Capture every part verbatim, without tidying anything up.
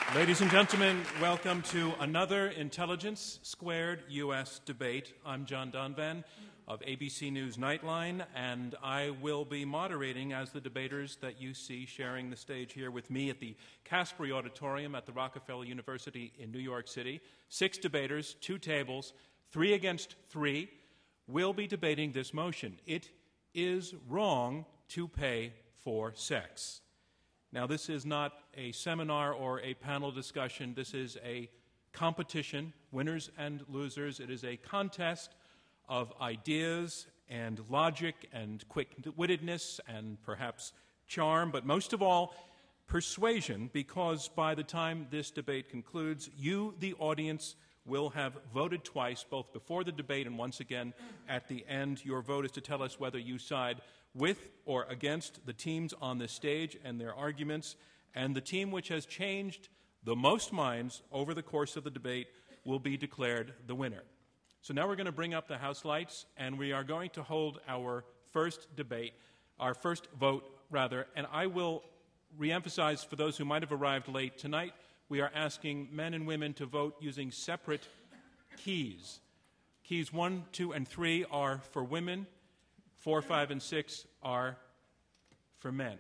Ladies and gentlemen, welcome to another Intelligence Squared U S debate. I'm John Donvan of A B C News Nightline, and I will be moderating as the debaters that you see sharing the stage here with me at the Caspery Auditorium at the Rockefeller University in New York City. Six debaters, two tables, three against three, will be debating this motion. It is wrong to pay for sex. Now, this is not a seminar or a panel discussion. This is a competition, winners and losers. It is a contest of ideas and logic and quick-wittedness and perhaps charm, but most of all, persuasion, because by the time this debate concludes, you, the audience, will have voted twice, both before the debate and once again at the end. Your vote is to tell us whether you side with or against the teams on the stage and their arguments, and the team which has changed the most minds over the course of the debate will be declared the winner. So now we're going to bring up the House lights, and we are going to hold our first debate, our first vote, rather, and I will reemphasize for those who might have arrived late tonight, we are asking men and women to vote using separate keys. Keys one, two, and three are for women. Four, five, and six are for men.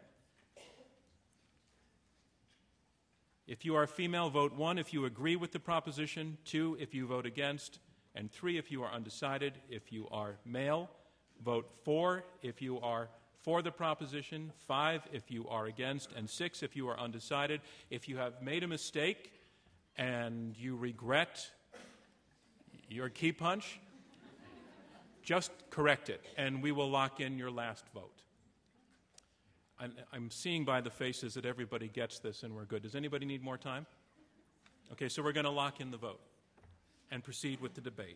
If you are female, vote one if you agree with the proposition, two if you vote against, and three if you are undecided. If you are male, vote four if you are for the proposition, five if you are against, and six if you are undecided. If you have made a mistake and you regret your key punch, just correct it, and we will lock in your last vote. I'm, I'm seeing by the faces that everybody gets this, and we're good. Does anybody need more time? Okay, so we're going to lock in the vote and proceed with the debate.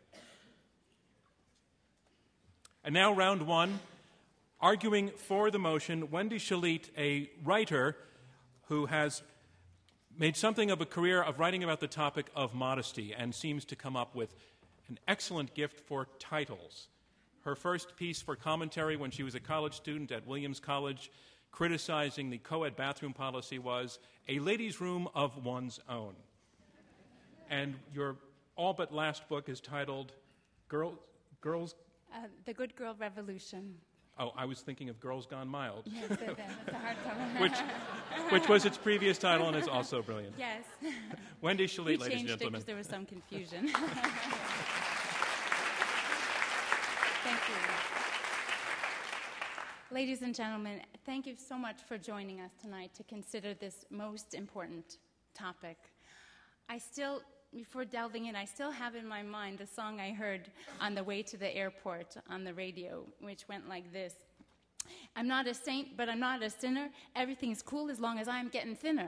And now round one. Arguing for the motion, Wendy Shalit, a writer who has made something of a career of writing about the topic of modesty and seems to come up with an excellent gift for titles. Her first piece for commentary when she was a college student at Williams College criticizing the co-ed bathroom policy was A Lady's Room of One's Own. And your all but last book is titled Girl, Girls... Uh, the Good Girl Revolution. Oh, I was thinking of Girls Gone Mild. Yes, that's a hardcover. which, which was its previous title and is also brilliant. Yes. Wendy Shalit, we ladies and changed it gentlemen. because there was some confusion. Thank you. Ladies and gentlemen, thank you so much for joining us tonight to consider this most important topic. I still, before delving in, I still have in my mind the song I heard on the way to the airport on the radio, which went like this. I'm not a saint, but I'm not a sinner. Everything's cool as long as I'm getting thinner.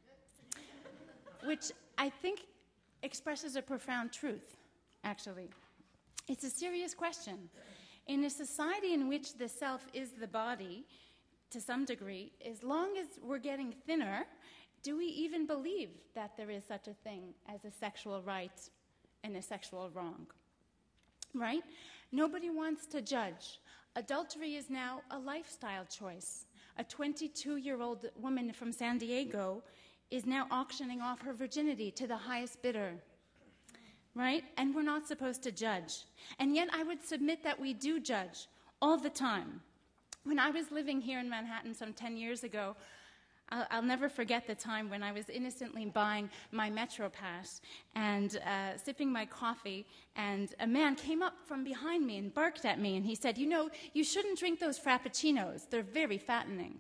Which I think expresses a profound truth, actually. It's a serious question. In a society in which the self is the body, to some degree, as long as we're getting thinner, do we even believe that there is such a thing as a sexual right and a sexual wrong? Right? Nobody wants to judge. Adultery is now a lifestyle choice. A twenty-two-year-old woman from San Diego is now auctioning off her virginity to the highest bidder. Right? And we're not supposed to judge. And yet I would submit that we do judge all the time. When I was living here in Manhattan some ten years ago, I'll, I'll never forget the time when I was innocently buying my Metro Pass and uh, sipping my coffee, and a man came up from behind me and barked at me, and he said, you know, you shouldn't drink those Frappuccinos. They're very fattening.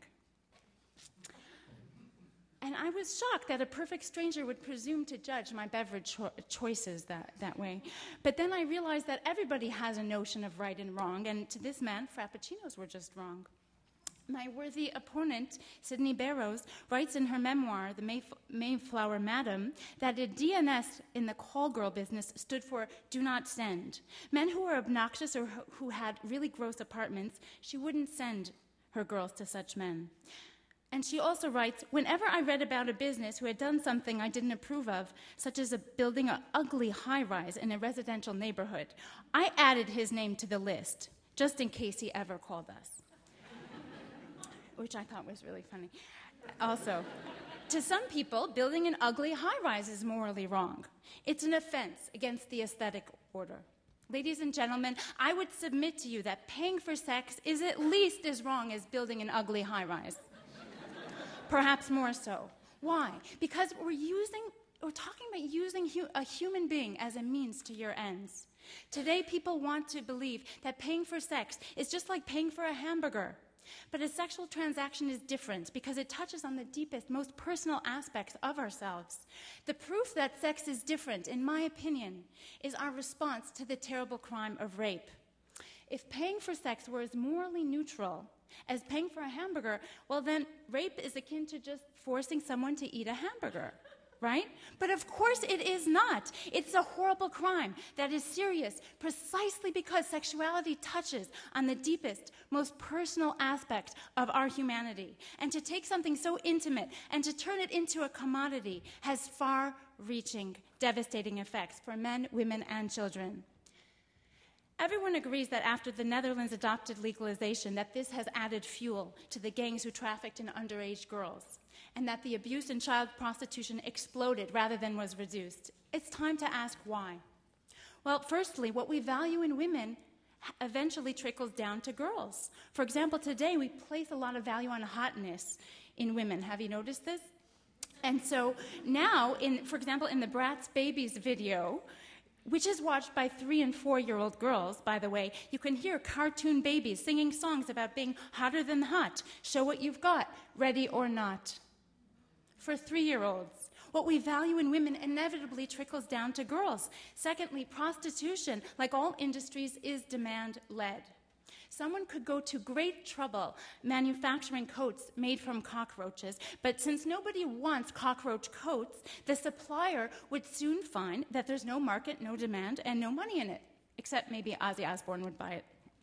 And I was shocked that a perfect stranger would presume to judge my beverage cho- choices that, that way. But then I realized that everybody has a notion of right and wrong, and to this man, Frappuccinos were just wrong. My worthy opponent, Sydney Barrows, writes in her memoir, The Mayf- Mayflower Madam, that a D N S in the call girl business stood for do not send. Men who were obnoxious or who had really gross apartments, she wouldn't send her girls to such men. And she also writes, whenever I read about a business who had done something I didn't approve of, such as a building an ugly high-rise in a residential neighborhood, I added his name to the list, just in case he ever called us. Which I thought was really funny. Also, To some people, building an ugly high-rise is morally wrong. It's an offense against the aesthetic order. Ladies and gentlemen, I would submit to you that paying for sex is at least as wrong as building an ugly high-rise. Perhaps more so. Why? Because we're using, we're talking about using hu- a human being as a means to your ends. Today, people want to believe that paying for sex is just like paying for a hamburger. But a sexual transaction is different because it touches on the deepest, most personal aspects of ourselves. The proof that sex is different, in my opinion, is our response to the terrible crime of rape. If paying for sex were as morally neutral as paying for a hamburger, well then rape is akin to just forcing someone to eat a hamburger. Right? But of course it is not. It's a horrible crime that is serious precisely because sexuality touches on the deepest, most personal aspect of our humanity. And to take something so intimate and to turn it into a commodity has far-reaching, devastating effects for men, women, and children. Everyone agrees that after the Netherlands adopted legalization, that this has added fuel to the gangs who trafficked in underage girls, and that the abuse and child prostitution exploded rather than was reduced. It's time to ask why. Well, firstly, what we value in women eventually trickles down to girls. For example, today we place a lot of value on hotness in women. Have you noticed this? And so now, in, for example, in the Bratz Babies video, which is watched by three and four-year-old girls, by the way, you can hear cartoon babies singing songs about being hotter than hot, show what you've got, ready or not. For three-year-olds, what we value in women inevitably trickles down to girls. Secondly, prostitution, like all industries, is demand-led. Someone could go to great trouble manufacturing coats made from cockroaches, but since nobody wants cockroach coats, the supplier would soon find that there's no market, no demand, and no money in it, except maybe Ozzy Osbourne would buy it.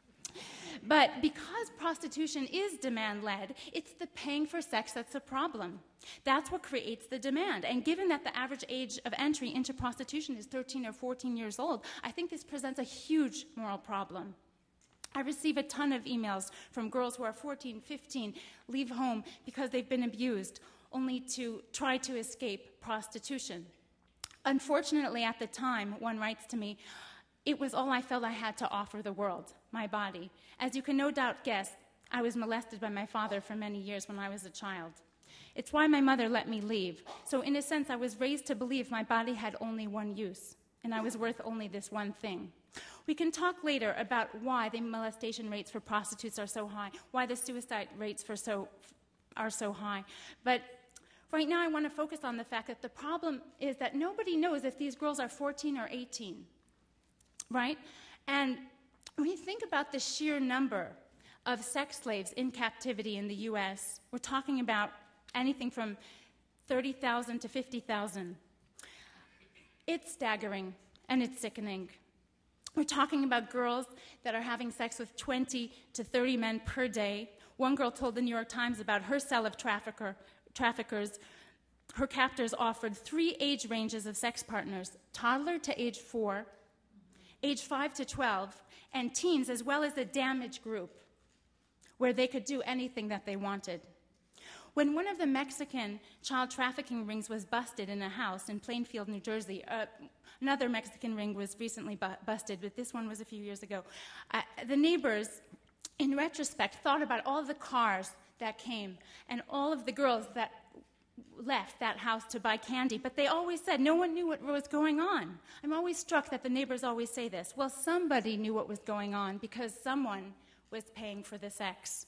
But because prostitution is demand-led, it's the paying for sex that's the problem. That's what creates the demand. And given that the average age of entry into prostitution is thirteen or fourteen years old, I think this presents a huge moral problem. I receive a ton of emails from girls who are fourteen, fifteen, leave home because they've been abused, only to try to escape prostitution. Unfortunately, at the time, one writes to me, it was all I felt I had to offer the world, my body. As you can no doubt guess, I was molested by my father for many years when I was a child. It's why my mother let me leave. So in a sense, I was raised to believe my body had only one use, and I was worth only this one thing. We can talk later about why the molestation rates for prostitutes are so high, why the suicide rates for so, are so high. But right now I want to focus on the fact that the problem is that nobody knows if these girls are fourteen or eighteen, right? And when you think about the sheer number of sex slaves in captivity in the U S, we're talking about anything from thirty thousand to fifty thousand. It's staggering and it's sickening. We're talking about girls that are having sex with twenty to thirty men per day. One girl told the New York Times about her cell of trafficker, traffickers. Her captors offered three age ranges of sex partners, toddler to age four, age five to twelve, and teens, as well as a damage group, where they could do anything that they wanted. When one of the Mexican child trafficking rings was busted in a house in Plainfield, New Jersey, uh, another Mexican ring was recently bu- busted, but this one was a few years ago. Uh, the neighbors, in retrospect, thought about all the cars that came and all of the girls that left that house to buy candy, but they always said no one knew what was going on. I'm always struck that the neighbors always say this. Well, somebody knew what was going on because someone was paying for the sex.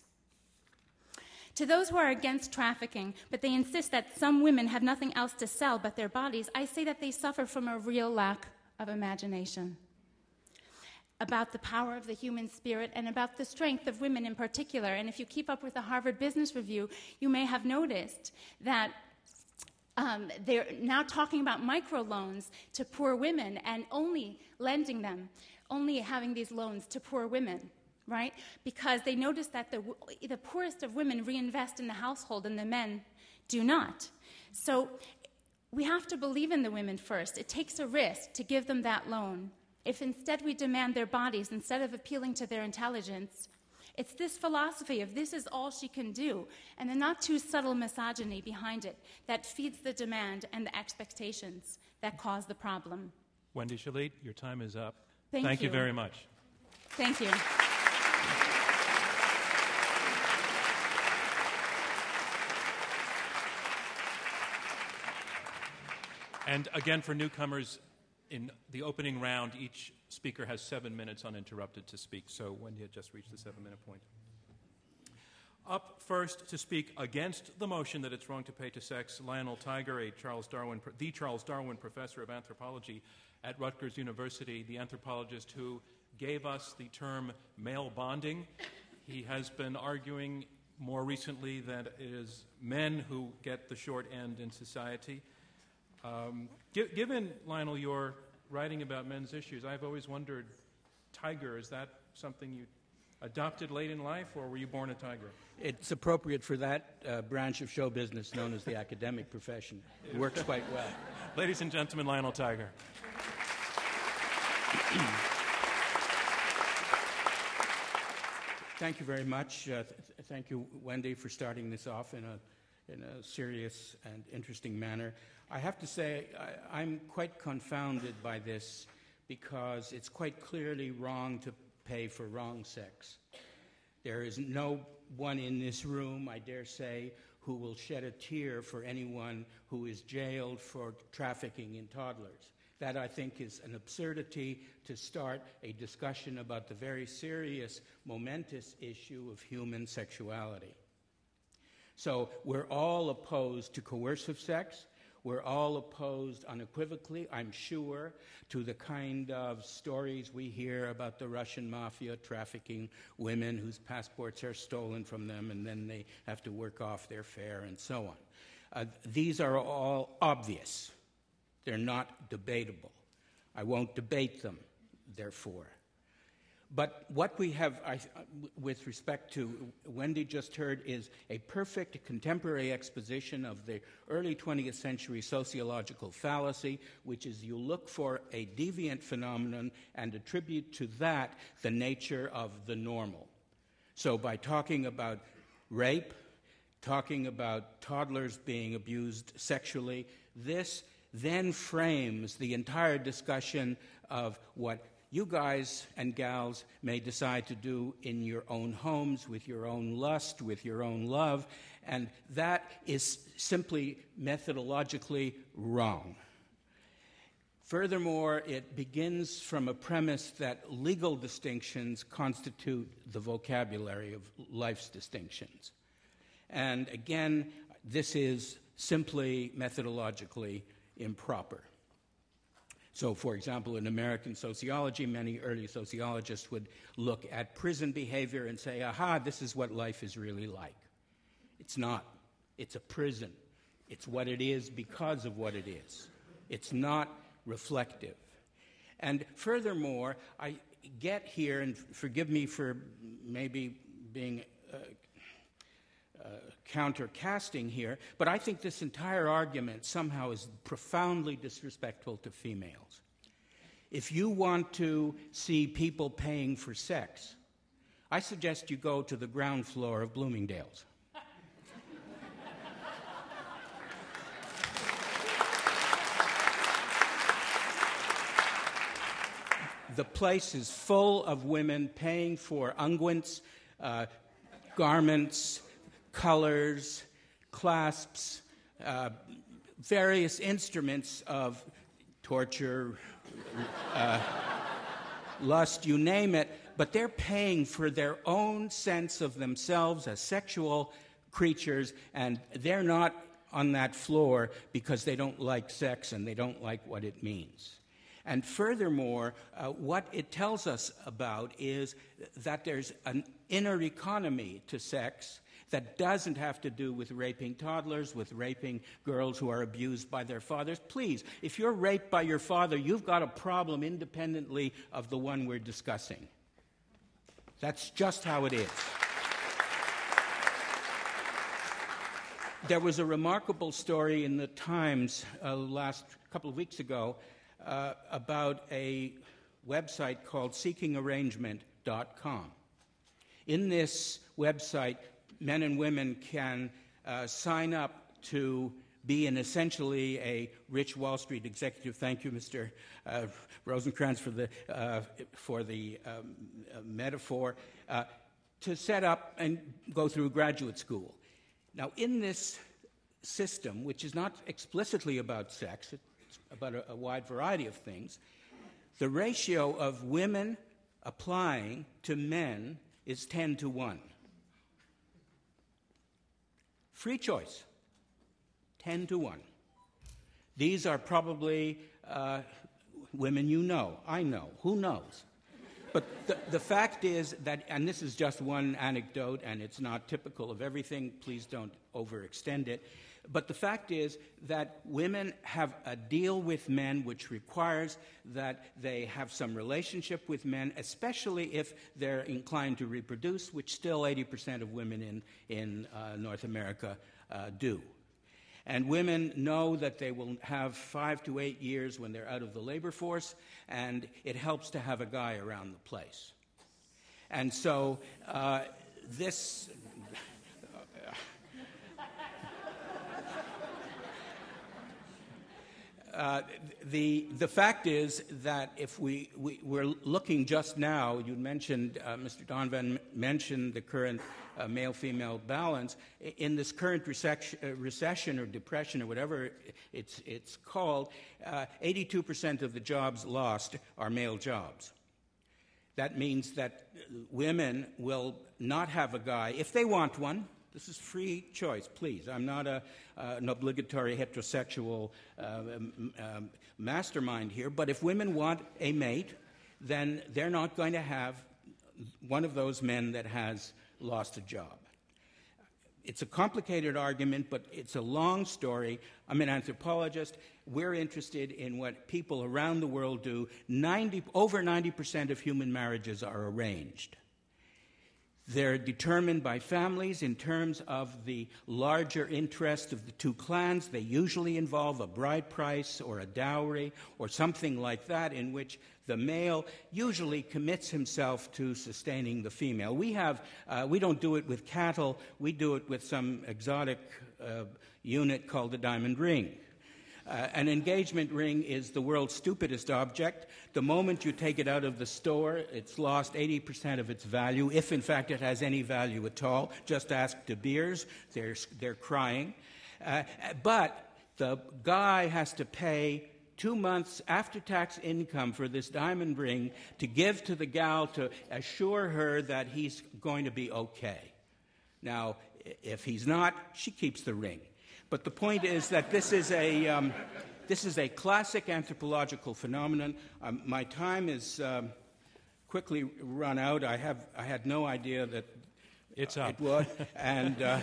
To those who are against trafficking, but they insist that some women have nothing else to sell but their bodies, I say that they suffer from a real lack of imagination about the power of the human spirit and about the strength of women in particular. And if you keep up with the Harvard Business Review, you may have noticed that um, they're now talking about microloans to poor women and only lending them, only having these loans to poor women. Right? Because they notice that the, the poorest of women reinvest in the household and the men do not. So we have to believe in the women first. It takes a risk to give them that loan. If instead we demand their bodies instead of appealing to their intelligence, It's this philosophy of this is all she can do, and the not too subtle misogyny behind it that feeds the demand and the expectations that cause the problem. Wendy Shalit, your time is up. Thank, Thank you. you very much. Thank you. And again, for newcomers, in the opening round, each speaker has seven minutes uninterrupted to speak. So Wendy had just reached the seven-minute point. Up first to speak against the motion that it's wrong to pay to sex, Lionel Tiger, a Charles Darwin, the Charles Darwin Professor of Anthropology at Rutgers University, the anthropologist who gave us the term male bonding. He has been arguing more recently that it is men who get the short end in society. Um, gi- given, Lionel, your writing about men's issues, I've always wondered, tiger, is that something you adopted late in life, or were you born a tiger? It's appropriate for that uh, branch of show business known as the academic profession. It works quite well. Ladies and gentlemen, Lionel Tiger. Thank you very much. Uh, th- thank you, Wendy, for starting this off in a, in a serious and interesting manner. I have to say, I, I'm quite confounded by this because it's quite clearly wrong to pay for wrong sex. There is no one in this room, I dare say, who will shed a tear for anyone who is jailed for trafficking in toddlers. That, I think, is an absurdity to start a discussion about the very serious, momentous issue of human sexuality. So we're all opposed to coercive sex. We're all opposed unequivocally, I'm sure, to the kind of stories we hear about the Russian mafia trafficking women whose passports are stolen from them and then they have to work off their fare and so on. Uh, these are all obvious. They're not debatable. I won't debate them, therefore. But what we have, I, with respect to Wendy just heard, is a perfect contemporary exposition of the early twentieth century sociological fallacy, which is you look for a deviant phenomenon and attribute to that the nature of the normal. So by talking about rape, talking about toddlers being abused sexually, this then frames the entire discussion of what you guys and gals may decide to do in your own homes, with your own lust, with your own love, and that is simply methodologically wrong. Furthermore, it begins from a premise that legal distinctions constitute the vocabulary of life's distinctions. And again, this is simply methodologically improper. So, for example, in American sociology, many early sociologists would look at prison behavior and say, aha, this is what life is really like. It's not. It's a prison. It's what it is because of what it is. It's not reflective. And furthermore, I get here, and forgive me for maybe being uh, uh, counter-casting here, but I think this entire argument somehow is profoundly disrespectful to females. If you want to see people paying for sex, I suggest you go to the ground floor of Bloomingdale's. The place is full of women paying for unguents, uh, garments, colors, clasps, uh, various instruments of torture, uh, lust, you name it, but they're paying for their own sense of themselves as sexual creatures, and they're not on that floor because they don't like sex and they don't like what it means. And furthermore, uh, what it tells us about is that there's an inner economy to sex that doesn't have to do with raping toddlers, with raping girls who are abused by their fathers. Please, if you're raped by your father, you've got a problem independently of the one we're discussing. That's just how it is. There was a remarkable story in the Times uh, last couple of weeks ago uh, about a website called seeking arrangement dot com. In this website, men and women can uh, sign up to be an essentially a rich Wall Street executive. Thank you, Mister Uh, Rosencrantz, for the uh, for the um, uh, metaphor. Uh, to set up and go through graduate school. Now, in this system, which is not explicitly about sex, it's about a, a wide variety of things, the ratio of women applying to men is ten to one. Free choice, ten to one. These are probably uh, women you know, I know, who knows? But the, the fact is that, and this is just one anecdote, and it's not typical of everything, please don't overextend it, but the fact is that women have a deal with men which requires that they have some relationship with men, especially if they're inclined to reproduce, which still eighty percent of women in, in uh, North America uh, do. And women know that they will have five to eight years when they're out of the labor force, and it helps to have a guy around the place. And so uh, this... Uh, the, the fact is that if we, we, we're looking just now, you mentioned, uh, Mister Donvan mentioned the current uh, male-female balance. In this current recession, uh, recession or depression or whatever it's, it's called, uh, eighty-two percent of the jobs lost are male jobs. That means that women will not have a guy, if they want one. This is free choice, please. I'm not a, uh, an obligatory heterosexual uh, um, um, mastermind here, but if women want a mate, then they're not going to have one of those men that has lost a job. It's a complicated argument, but it's a long story. I'm an anthropologist. We're interested in what people around the world do. ninety, over ninety percent of human marriages are arranged. They're determined by families in terms of the larger interest of the two clans. They usually involve a bride price or a dowry or something like that, in which the male usually commits himself to sustaining the female. We have, uh, we don't do it with cattle. We do it with some exotic uh, unit called the diamond ring. Uh, an engagement ring is the world's stupidest object. The moment you take it out of the store, it's lost eighty percent of its value, if in fact it has any value at all. Just ask De Beers, they're, they're crying. Uh, but the guy has to pay two months after-tax income for this diamond ring to give to the gal to assure her that he's going to be okay. Now, if he's not, she keeps the ring. But the point is that this is a um, this is a classic anthropological phenomenon. Um, my time is um, quickly run out. I have I had no idea that it's uh, up. It would. And uh,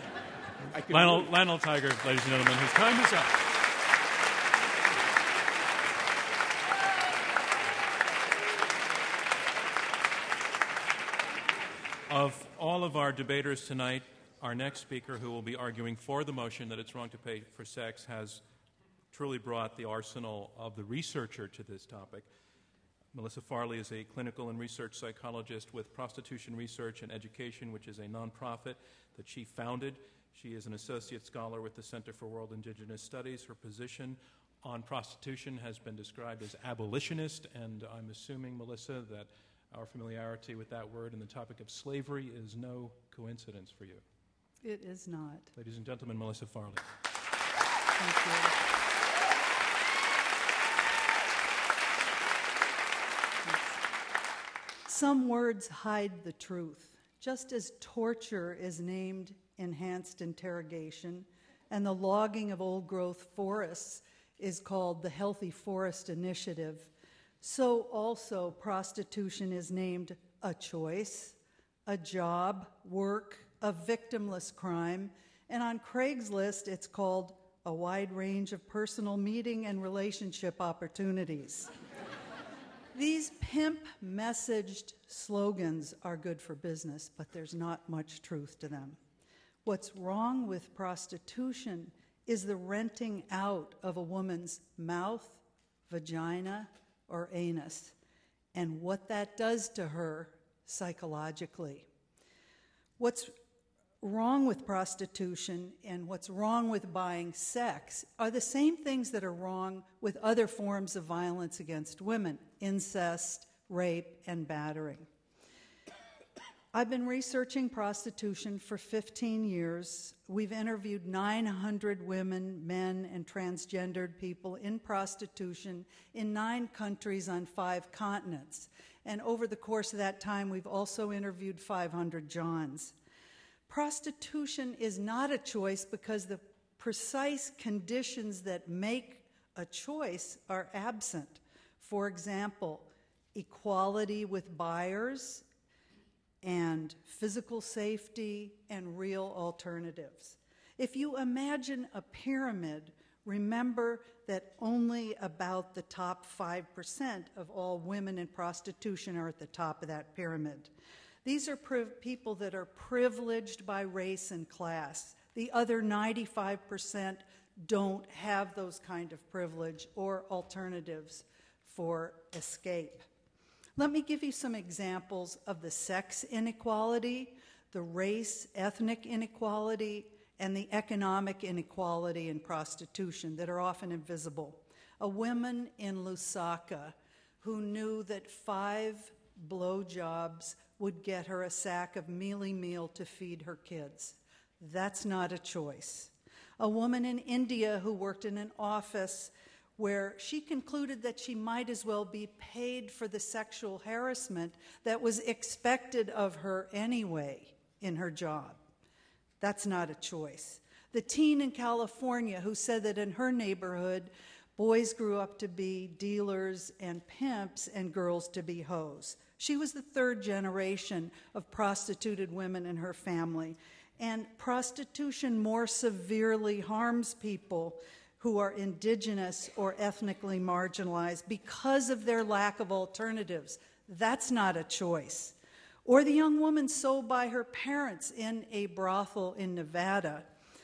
I could Lionel, really... Lionel Tiger, ladies and gentlemen, his time is up. Of all of our debaters tonight, our next speaker, who will be arguing for the motion that it's wrong to pay for sex, has truly brought the arsenal of the researcher to this topic. Melissa Farley is a clinical and research psychologist with Prostitution Research and Education, which is a nonprofit that she founded. She is an associate scholar with the Center for World Indigenous Studies. Her position on prostitution has been described as abolitionist, and I'm assuming, Melissa, that our familiarity with that word and the topic of slavery is no coincidence for you. It is not. Ladies and gentlemen, Melissa Farley. Thank you. Some words hide the truth. Just as torture is named enhanced interrogation, and the logging of old-growth forests is called the Healthy Forest Initiative, so also prostitution is named a choice, a job, work, a victimless crime, and on Craigslist it's called a wide range of personal meeting and relationship opportunities. These pimp-messaged slogans are good for business, but there's not much truth to them. What's wrong with prostitution is the renting out of a woman's mouth, vagina, or anus, and what that does to her psychologically. What's wrong with prostitution and what's wrong with buying sex are the same things that are wrong with other forms of violence against women: incest, rape, and battering. I've been researching prostitution for fifteen years. We've interviewed nine hundred women, men, and transgendered people in prostitution in nine countries on five continents. And over the course of that time, we've also interviewed five hundred Johns. Prostitution is not a choice because the precise conditions that make a choice are absent. For example, equality with buyers, and physical safety, and real alternatives. If you imagine a pyramid, remember that only about the top five percent of all women in prostitution are at the top of that pyramid. These are priv- people that are privileged by race and class. The other ninety-five percent don't have those kind of privilege or alternatives for escape. Let me give you some examples of the sex inequality, the race, ethnic inequality, and the economic inequality in prostitution that are often invisible. A woman in Lusaka who knew that five blowjobs would get her a sack of mealy meal to feed her kids. That's not a choice. A woman in India who worked in an office where she concluded that she might as well be paid for the sexual harassment that was expected of her anyway in her job. That's not a choice. The teen in California who said that in her neighborhood, boys grew up to be dealers and pimps and girls to be hoes. She was the third generation of prostituted women in her family. And prostitution more severely harms people who are indigenous or ethnically marginalized because of their lack of alternatives. That's not a choice. Or the young woman sold by her parents in a brothel in Nevada.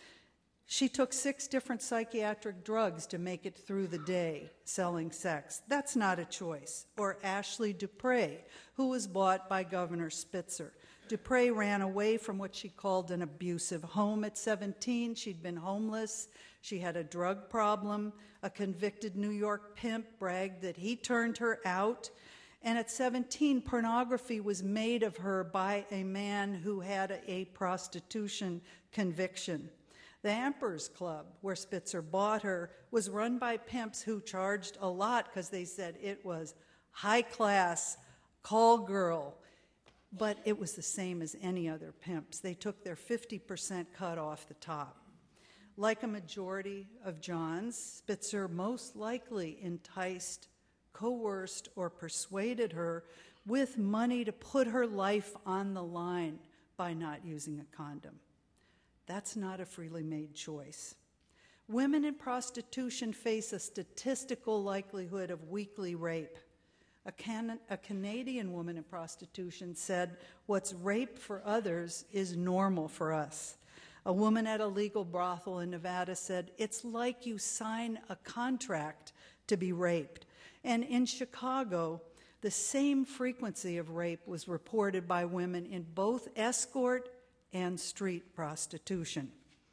She took six different psychiatric drugs to make it through the day selling sex. That's not a choice. Or Ashley Dupre, who was bought by Governor Spitzer. Dupre ran away from what she called an abusive home at seventeen. She'd been homeless. She had a drug problem. A convicted New York pimp bragged that he turned her out. And at seventeen, pornography was made of her by a man who had a, a prostitution conviction. The Emperor's Club, where Spitzer bought her, was run by pimps who charged a lot because they said it was high class, call girl. But it was the same as any other pimps. They took their fifty percent cut off the top. Like a majority of Johns, Spitzer most likely enticed, coerced, or persuaded her with money to put her life on the line by not using a condom. That's not a freely made choice. Women in prostitution face a statistical likelihood of weekly rape. A, Can- a Canadian woman in prostitution said, "What's rape for others is normal for us." A woman at a legal brothel in Nevada said, "It's like you sign a contract to be raped." And in Chicago, the same frequency of rape was reported by women in both escort and street prostitution.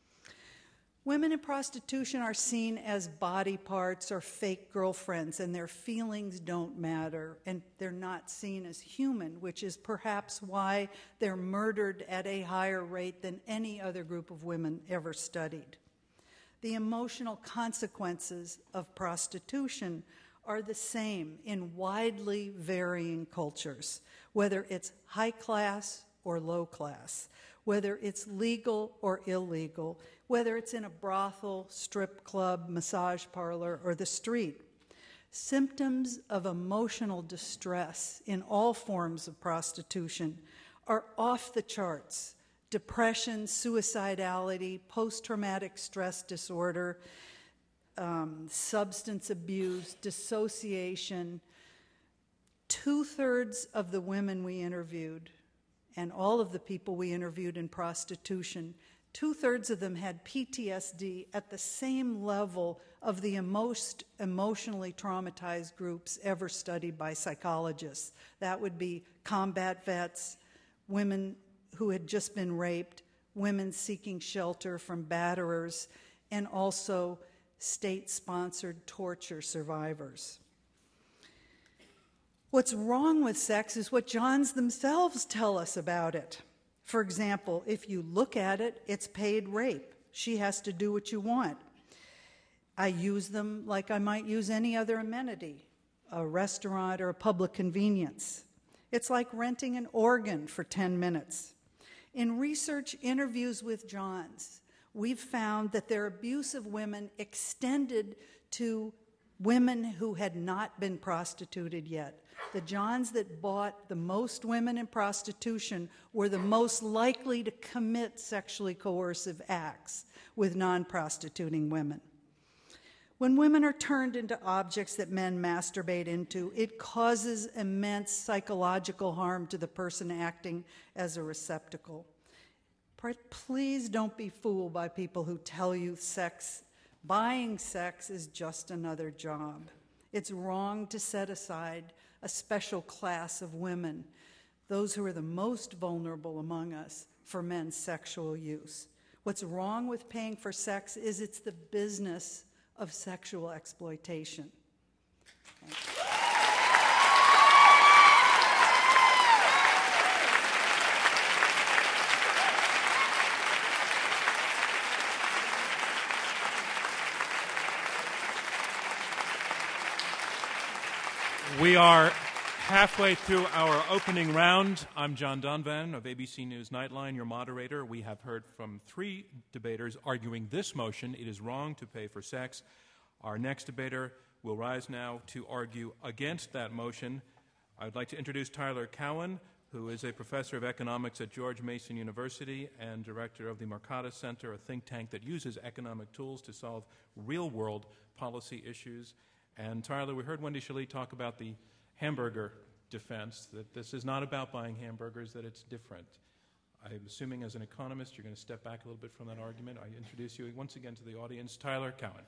Women in prostitution are seen as body parts or fake girlfriends, and their feelings don't matter, and they're not seen as human, which is perhaps why they're murdered at a higher rate than any other group of women ever studied. The emotional consequences of prostitution are the same in widely varying cultures, whether it's high class or low class, whether it's legal or illegal, whether it's in a brothel, strip club, massage parlor, or the street. Symptoms of emotional distress in all forms of prostitution are off the charts. Depression, suicidality, post-traumatic stress disorder, um, substance abuse, dissociation. Two-thirds of the women we interviewed and all of the people we interviewed in prostitution, two-thirds of them had P T S D at the same level of the most emotionally traumatized groups ever studied by psychologists. That would be combat vets, women who had just been raped, women seeking shelter from batterers, and also state-sponsored torture survivors. What's wrong with sex is what Johns themselves tell us about it. For example, if you look at it, it's paid rape. She has to do what you want. I use them like I might use any other amenity, a restaurant or a public convenience. It's like renting an organ for ten minutes. In research interviews with Johns, we've found that their abuse of women extended to women who had not been prostituted yet. The Johns that bought the most women in prostitution were the most likely to commit sexually coercive acts with non-prostituting women. When women are turned into objects that men masturbate into, it causes immense psychological harm to the person acting as a receptacle. Please don't be fooled by people who tell you sex, buying sex is just another job. It's wrong to set aside a special class of women, those who are the most vulnerable among us, for men's sexual use. What's wrong with paying for sex is it's the business of sexual exploitation. Thank you. We are halfway through our opening round. I'm John Donvan of A B C News Nightline, your moderator. We have heard from three debaters arguing this motion, it is wrong to pay for sex. Our next debater will rise now to argue against that motion. I would like to introduce Tyler Cowen, who is a professor of economics at George Mason University and director of the Mercatus Center, a think tank that uses economic tools to solve real-world policy issues. And Tyler, we heard Wendy Shalit talk about the hamburger defense, that this is not about buying hamburgers, that it's different. I'm assuming as an economist you're going to step back a little bit from that argument. I introduce you once again to the audience, Tyler Cowen.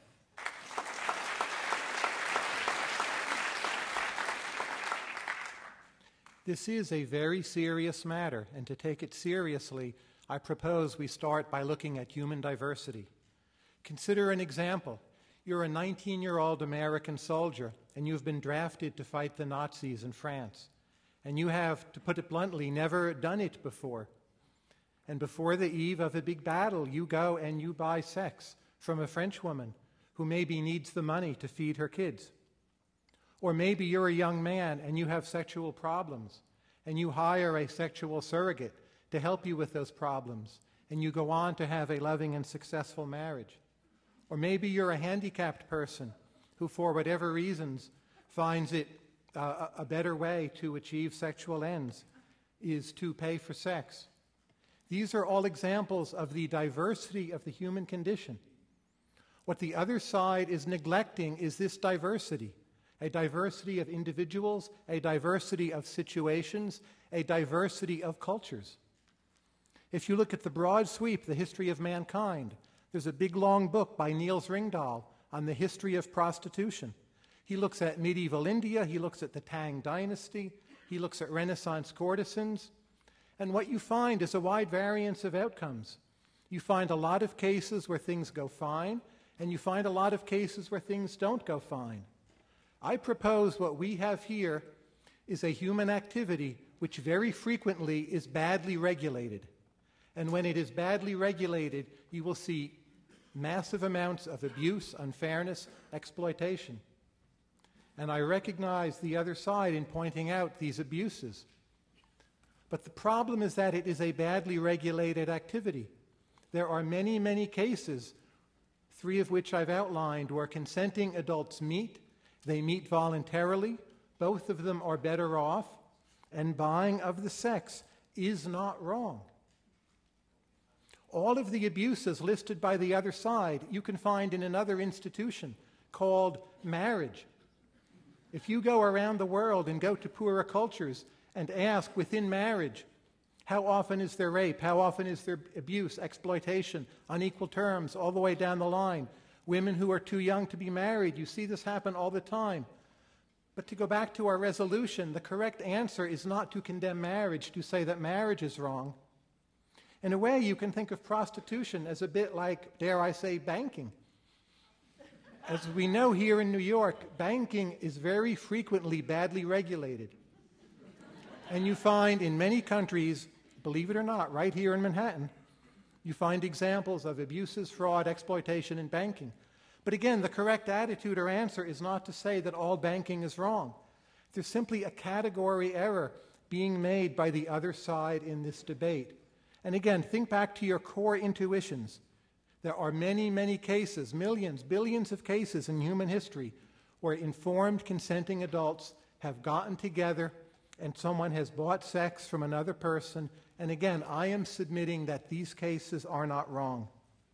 This is a very serious matter, and to take it seriously, I propose we start by looking at human diversity. Consider an example. You're a nineteen-year-old American soldier, and you've been drafted to fight the Nazis in France. And you have, to put it bluntly, never done it before. And before the eve of a big battle, you go and you buy sex from a French woman who maybe needs the money to feed her kids. Or maybe you're a young man and you have sexual problems, and you hire a sexual surrogate to help you with those problems, and you go on to have a loving and successful marriage. Or maybe you're a handicapped person who, for whatever reasons, finds it uh, a better way to achieve sexual ends is to pay for sex. These are all examples of the diversity of the human condition. What the other side is neglecting is this diversity, a diversity of individuals, a diversity of situations, a diversity of cultures. If you look at the broad sweep, the history of mankind, there's a big, long book by Niels Ringdahl on the history of prostitution. He looks at medieval India, he looks at the Tang dynasty, he looks at Renaissance courtesans, and what you find is a wide variance of outcomes. You find a lot of cases where things go fine, and you find a lot of cases where things don't go fine. I propose what we have here is a human activity which very frequently is badly regulated. And when it is badly regulated, you will see massive amounts of abuse, unfairness, exploitation. And I recognize the other side in pointing out these abuses. But the problem is that it is a badly regulated activity. There are many, many cases, three of which I've outlined, where consenting adults meet. They meet voluntarily. Both of them are better off. And buying of the sex is not wrong. All of the abuses listed by the other side you can find in another institution called marriage. If you go around the world and go to poorer cultures and ask within marriage, how often is there rape? How often is there abuse, exploitation, unequal terms, all the way down the line? Women who are too young to be married, you see this happen all the time. But to go back to our resolution, the correct answer is not to condemn marriage, to say that marriage is wrong. In a way, you can think of prostitution as a bit like, dare I say, banking. As we know here in New York, banking is very frequently badly regulated. And you find in many countries, believe it or not, right here in Manhattan, you find examples of abuses, fraud, exploitation in banking. But again, the correct attitude or answer is not to say that all banking is wrong. There's simply a category error being made by the other side in this debate. And again, think back to your core intuitions. There are many, many cases, millions, billions of cases in human history where informed, consenting adults have gotten together and someone has bought sex from another person. And again, I am submitting that these cases are not wrong.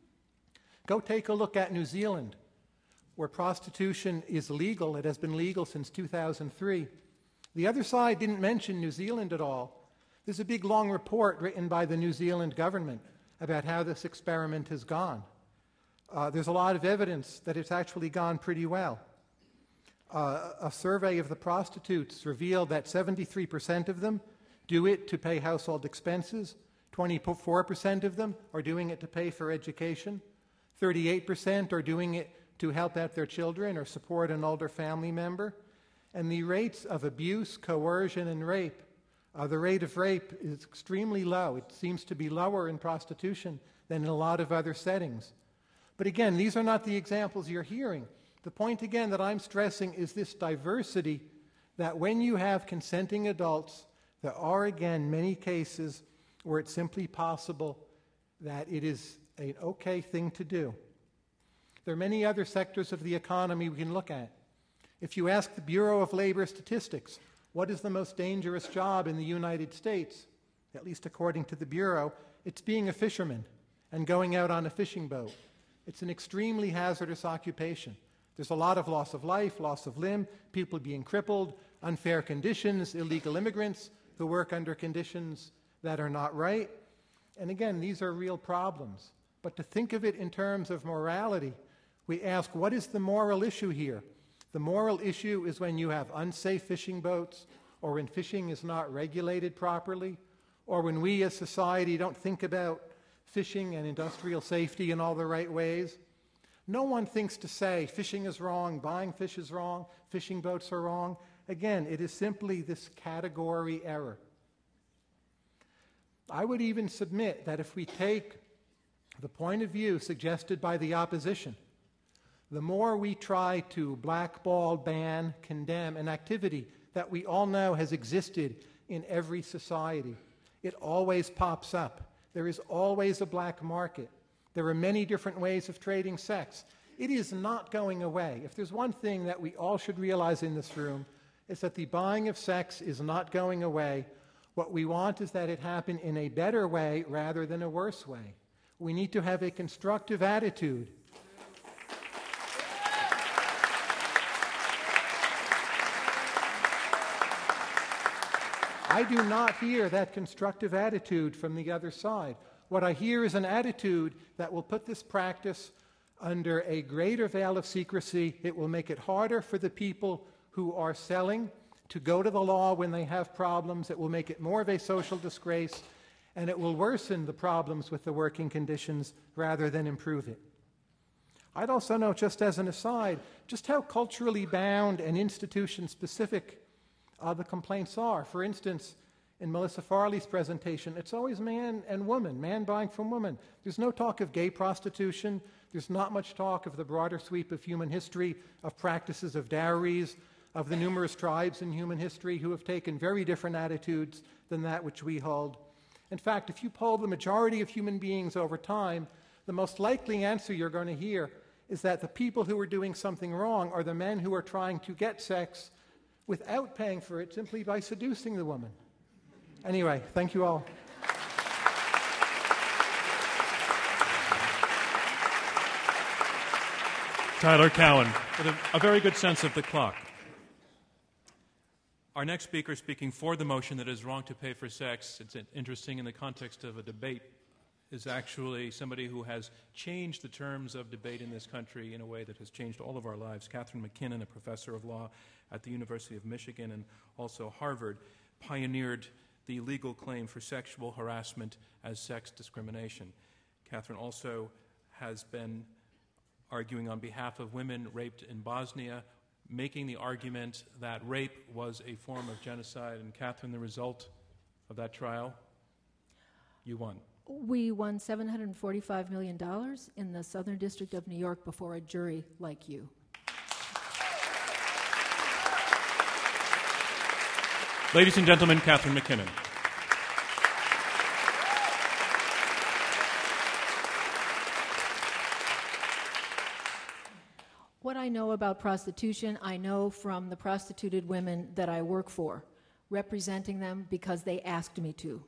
Go take a look at New Zealand, where prostitution is legal. It has been legal since two thousand three. The other side didn't mention New Zealand at all. There's a big, long report written by the New Zealand government about how this experiment has gone. Uh, there's a lot of evidence that it's actually gone pretty well. Uh, a survey of the prostitutes revealed that seventy-three percent of them do it to pay household expenses, twenty-four percent of them are doing it to pay for education, thirty-eight percent are doing it to help out their children or support an older family member, and the rates of abuse, coercion, and rape, uh, the rate of rape is extremely low. It seems to be lower in prostitution than in a lot of other settings. But again, these are not the examples you're hearing. The point, again, that I'm stressing is this diversity, that when you have consenting adults, there are, again, many cases where it's simply possible that it is an okay thing to do. There are many other sectors of the economy we can look at. If you ask the Bureau of Labor Statistics, what is the most dangerous job in the United States, at least according to the Bureau, it's being a fisherman and going out on a fishing boat. It's an extremely hazardous occupation. There's a lot of loss of life, loss of limb, people being crippled, unfair conditions, illegal immigrants who work under conditions that are not right. And again, these are real problems. But to think of it in terms of morality, we ask, what is the moral issue here? The moral issue is when you have unsafe fishing boats, or when fishing is not regulated properly, or when we as society don't think about fishing and industrial safety in all the right ways. No one thinks to say fishing is wrong, buying fish is wrong, fishing boats are wrong. Again, it is simply this category error. I would even submit that if we take the point of view suggested by the opposition, the more we try to blackball, ban, condemn an activity that we all know has existed in every society, it always pops up. There is always a black market. There are many different ways of trading sex. It is not going away. If there's one thing that we all should realize in this room, it's that the buying of sex is not going away. What we want is that it happen in a better way rather than a worse way. We need to have a constructive attitude. I do not hear that constructive attitude from the other side. What I hear is an attitude that will put this practice under a greater veil of secrecy. It will make it harder for the people who are selling to go to the law when they have problems. It will make it more of a social disgrace, and it will worsen the problems with the working conditions rather than improve it. I'd also note, just as an aside, just how culturally bound and institution-specific uh, the complaints are. For instance, in Melissa Farley's presentation, it's always man and woman, man buying from woman. There's no talk of gay prostitution. There's not much talk of the broader sweep of human history, of practices of dowries, of the numerous tribes in human history who have taken very different attitudes than that which we hold. In fact, if you poll the majority of human beings over time, the most likely answer you're going to hear is that the people who are doing something wrong are the men who are trying to get sex without paying for it simply by seducing the woman. Anyway, thank you all. Tyler Cowen, with a, a very good sense of the clock. Our next speaker, speaking for the motion that it is wrong to pay for sex, it's interesting in the context of a debate, is actually somebody who has changed the terms of debate in this country in a way that has changed all of our lives. Catherine McKinnon, a professor of law at the University of Michigan and also Harvard, pioneered the legal claim for sexual harassment as sex discrimination. Catherine also has been arguing on behalf of women raped in Bosnia, making the argument that rape was a form of genocide. And Catherine, the result of that trial, you won. We won seven hundred forty-five million dollars in the Southern District of New York before a jury like you. Ladies and gentlemen, Catherine MacKinnon. What I know about prostitution, I know from the prostituted women that I work for, representing them because they asked me to.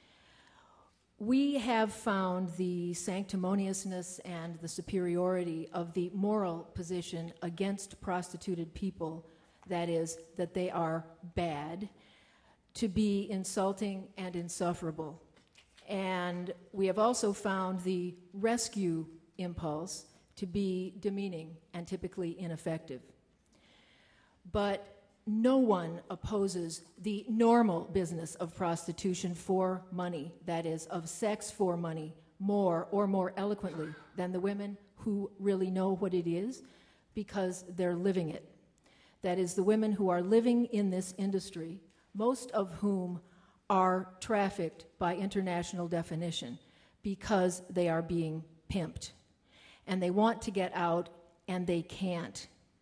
We have found the sanctimoniousness and the superiority of the moral position against prostituted people, that is, that they are bad, to be insulting and insufferable. And we have also found the rescue impulse to be demeaning and typically ineffective. But no one opposes the normal business of prostitution for money, that is, of sex for money, more or more eloquently than the women who really know what it is because they're living it. That is, the women who are living in this industry, most of whom are trafficked by international definition because they are being pimped. And they want to get out, and they can't,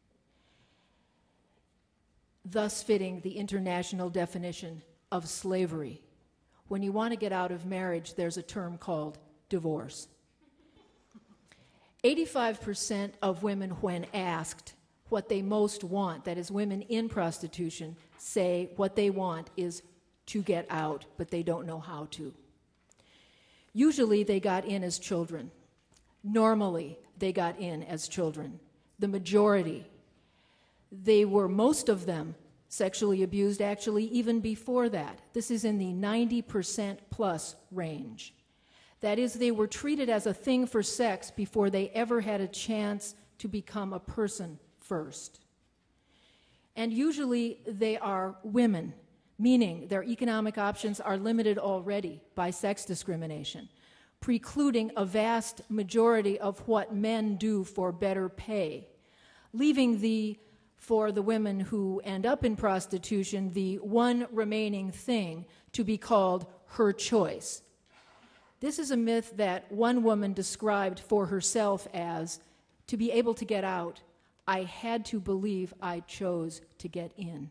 thus fitting the international definition of slavery. When you want to get out of marriage, there's a term called divorce. eighty-five percent of women, when asked what they most want, that is, women in prostitution, say what they want is to get out, but they don't know how to. Usually they got in as children. Normally, they got in as children. The majority. They were, most of them, sexually abused actually even before that. This is in the ninety percent plus range. That is, they were treated as a thing for sex before they ever had a chance to become a person first. And usually they are women, meaning their economic options are limited already by sex discrimination, precluding a vast majority of what men do for better pay, leaving the, for the women who end up in prostitution, the one remaining thing to be called her choice. This is a myth that one woman described for herself as, to be able to get out, I had to believe I chose to get in.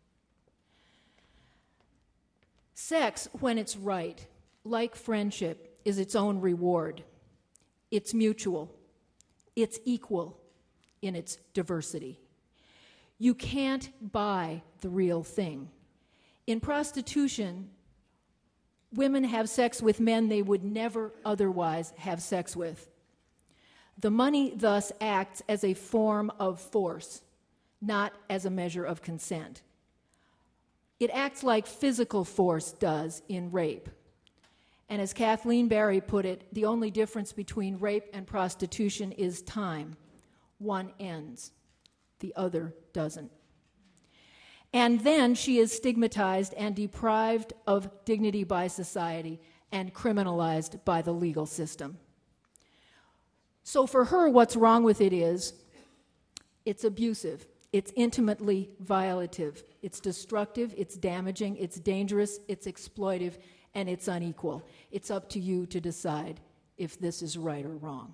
Sex, when it's right, like friendship, is its own reward. It's mutual. It's equal in its diversity. You can't buy the real thing. In prostitution, women have sex with men they would never otherwise have sex with. The money thus acts as a form of force, not as a measure of consent. It acts like physical force does in rape. And as Kathleen Barry put it, the only difference between rape and prostitution is time. One ends, the other doesn't. And then she is stigmatized and deprived of dignity by society and criminalized by the legal system. So for her, what's wrong with it is it's abusive, it's intimately violative, it's destructive, it's damaging, it's dangerous, it's exploitive, and it's unequal. It's up to you to decide if this is right or wrong.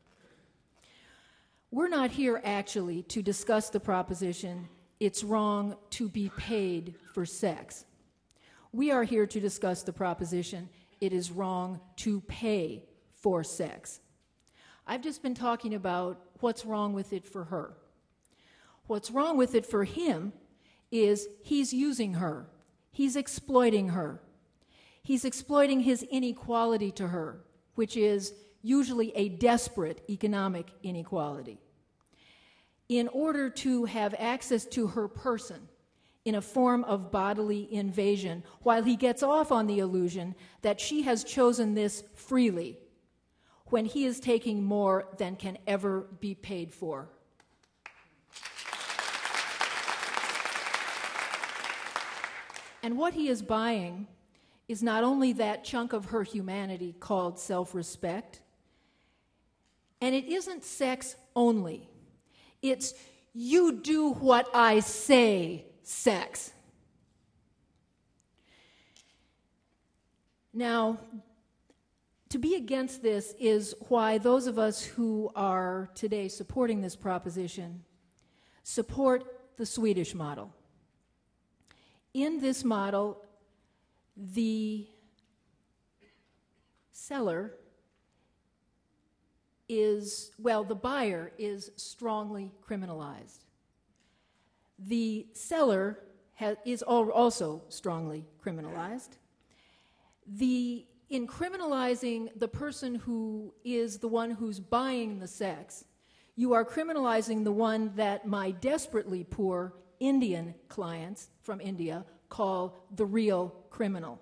We're not here actually to discuss the proposition it's wrong to be paid for sex. We are here to discuss the proposition it is wrong to pay for sex. I've just been talking about what's wrong with it for her. What's wrong with it for him is he's using her. He's exploiting her. He's exploiting his inequality to her, which is usually a desperate economic inequality, in order to have access to her person in a form of bodily invasion, while he gets off on the illusion that she has chosen this freely, when he is taking more than can ever be paid for. And what he is buying is not only that chunk of her humanity called self-respect, and it isn't sex only. It's you do what I say sex. Now, to be against this is why those of us who are today supporting this proposition support the Swedish model. In this model, the seller is, well, the buyer is strongly criminalized. The seller ha- is al- also strongly criminalized. The, in criminalizing the person who is the one who's buying the sex, you are criminalizing the one that my desperately poor Indian clients from India call the real criminal.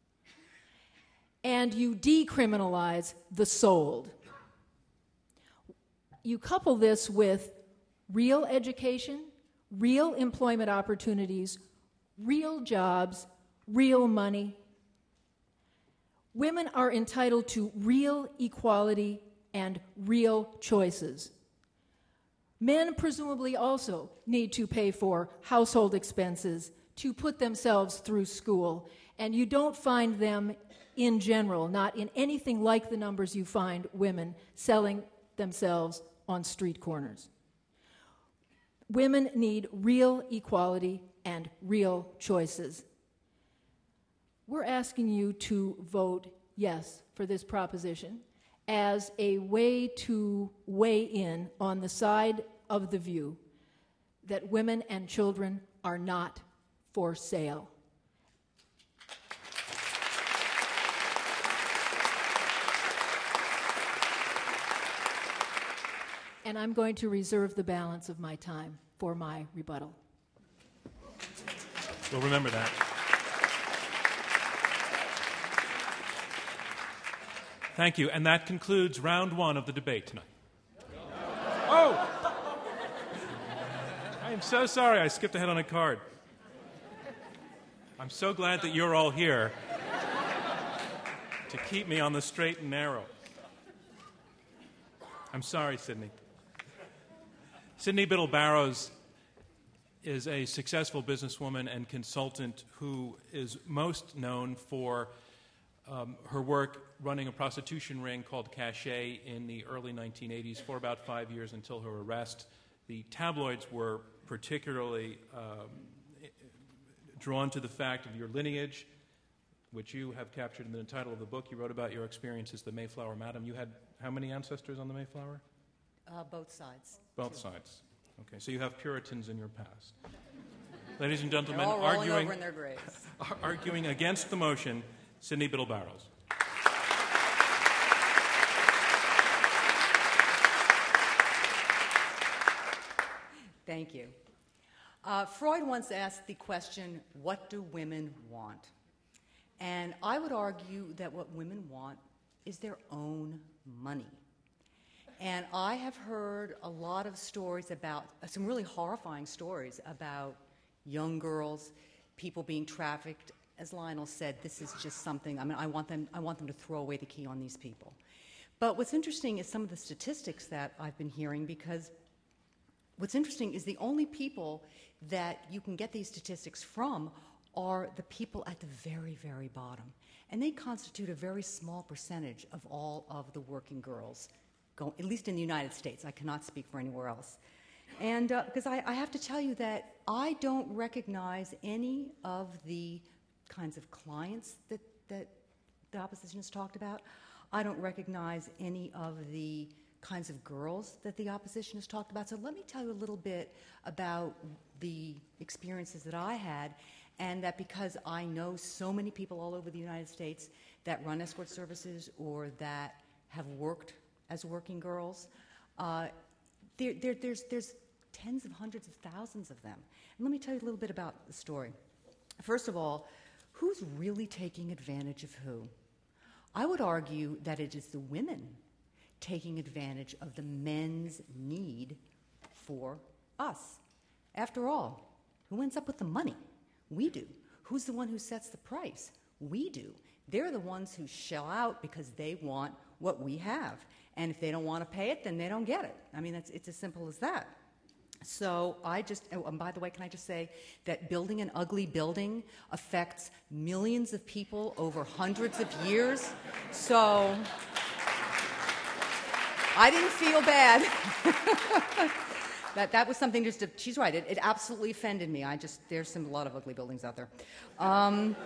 And you decriminalize the sold. You couple this with real education, real employment opportunities, real jobs, real money. Women are entitled to real equality and real choices. Men presumably also need to pay for household expenses, to put themselves through school, and you don't find them in general, not in anything like the numbers you find women selling themselves on street corners. Women need real equality and real choices. We're asking you to vote yes for this proposition as a way to weigh in on the side of the view that women and children are not for sale. And I'm going to reserve the balance of my time for my rebuttal. We'll remember that. Thank you. And that concludes round one of the debate tonight. Oh! I am so sorry I skipped ahead on a card. I'm so glad that you're all here to keep me on the straight and narrow. I'm sorry, Sydney. Sydney Biddle Barrows is a successful businesswoman and consultant who is most known for um, her work running a prostitution ring called Cachet in the early nineteen eighties for about five years until her arrest. The tabloids were particularly um, drawn to the fact of your lineage, which you have captured in the title of the book. You wrote about your experience as the Mayflower Madam. You had how many ancestors on the Mayflower? Uh, both sides. Both sides. Okay, so you have Puritans in your past. Ladies and gentlemen, They're all rolling arguing, over in their graves. arguing against the motion, Sydney Biddle Barrows. Thank you. Uh, Freud once asked the question, what do women want? And I would argue that what women want is their own money. And I have heard a lot of stories about, uh, some really horrifying stories about young girls, people being trafficked. As Lionel said, this is just something, I mean, I want them, I want them to throw away the key on these people. But what's interesting is some of the statistics that I've been hearing, because what's interesting is the only people that you can get these statistics from are the people at the very, very bottom. And they constitute a very small percentage of all of the working girls, go, at least in the United States. I cannot speak for anywhere else. And uh, because I, I have to tell you that I don't recognize any of the kinds of clients that, that the opposition has talked about. I don't recognize any of the kinds of girls that the opposition has talked about. So let me tell you a little bit about the experiences that I had, and that because I know so many people all over the United States that run escort services or that have worked as working girls, uh, there, there, there's, there's tens of hundreds of thousands of them. And let me tell you a little bit about the story. First of all, who's really taking advantage of who? I would argue that it is the women taking advantage of the men's need for us. After all, who ends up with the money? We do. Who's the one who sets the price? We do. They're the ones who shell out because they want what we have. And if they don't want to pay it, then they don't get it. I mean, it's, it's as simple as that. So I just, oh, and by the way, can I just say that building an ugly building affects millions of people over hundreds of years. So I didn't feel bad. that that was something just to, she's right, it, it absolutely offended me. I just, there's some, a lot of ugly buildings out there. Um,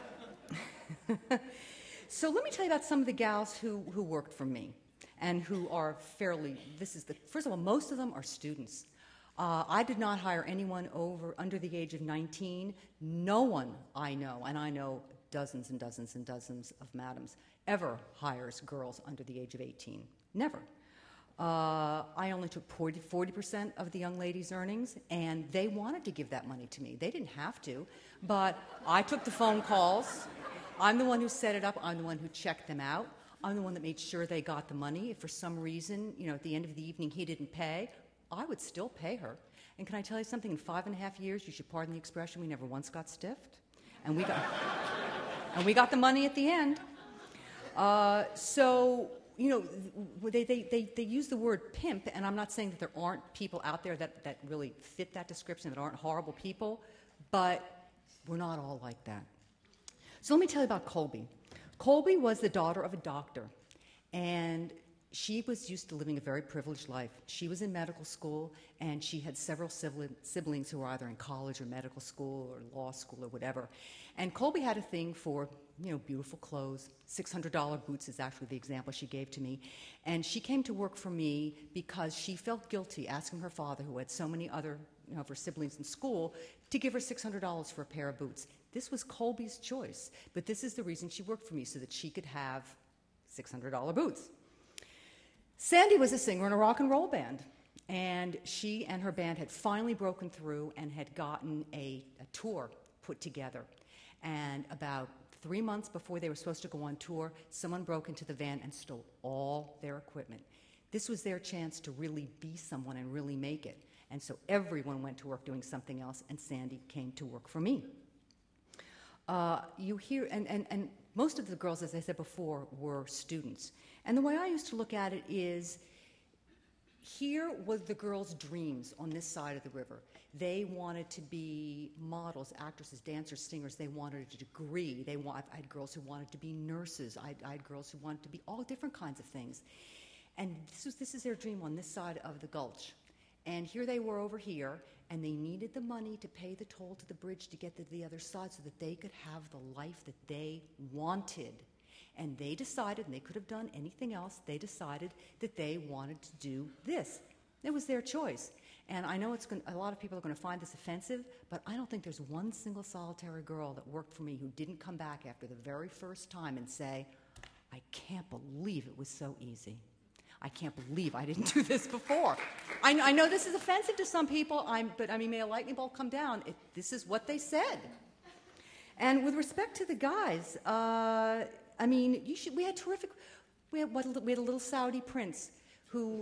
so let me tell you about some of the gals who, who worked for me and who are fairly, this is the, first of all, most of them are students. Uh, I did not hire anyone over under the age of nineteen. No one I know, and I know dozens and dozens and dozens of madams, ever hires girls under the age of eighteen. Never. Uh, I only took forty percent of the young ladies' earnings, and they wanted to give that money to me. They didn't have to, but I took the phone calls. I'm the one who set it up. I'm the one who checked them out. I'm the one that made sure they got the money. If for some reason, you know, at the end of the evening he didn't pay, I would still pay her. And can I tell you something? In five and a half years, you should pardon the expression, we never once got stiffed. And we got, and we got the money at the end. Uh, so, you know, they, they, they, they use the word pimp, and I'm not saying that there aren't people out there that, that really fit that description, that aren't horrible people, but we're not all like that. So let me tell you about Colby. Colby was the daughter of a doctor, and she was used to living a very privileged life. She was in medical school, and she had several siblings who were either in college or medical school or law school or whatever. And Colby had a thing for, you know, beautiful clothes. six hundred dollars boots is actually the example she gave to me. And she came to work for me because she felt guilty asking her father, who had so many other, you know, of her siblings in school, to give her six hundred dollars for a pair of boots. This was Colby's choice, but this is the reason she worked for me, so that she could have six hundred dollars boots. Sandy was a singer in a rock and roll band, and she and her band had finally broken through and had gotten a, a tour put together. And about three months before they were supposed to go on tour, someone broke into the van and stole all their equipment. This was their chance to really be someone and really make it. And so everyone went to work doing something else, and Sandy came to work for me. Uh, you hear, and, and, and most of the girls, as I said before, were students. And the way I used to look at it is, here was the girls' dreams on this side of the river. They wanted to be models, actresses, dancers, singers. They wanted a degree. They want, I had girls who wanted to be nurses. I, I had girls who wanted to be all different kinds of things. And this, was, this is their dream on this side of the gulch. And here they were over here, and they needed the money to pay the toll to the bridge to get to the other side so that they could have the life that they wanted. And they decided, and they could have done anything else, they decided that they wanted to do this. It was their choice. And I know it's going, a lot of people are going to find this offensive, but I don't think there's one single solitary girl that worked for me who didn't come back after the very first time and say, I can't believe it was so easy. I can't believe I didn't do this before. I, I know this is offensive to some people, I'm, but I mean, may a lightning bolt come down. It, this is what they said. And with respect to the guys, uh, I mean, you should, we had terrific, we had, what, we had a little Saudi prince who,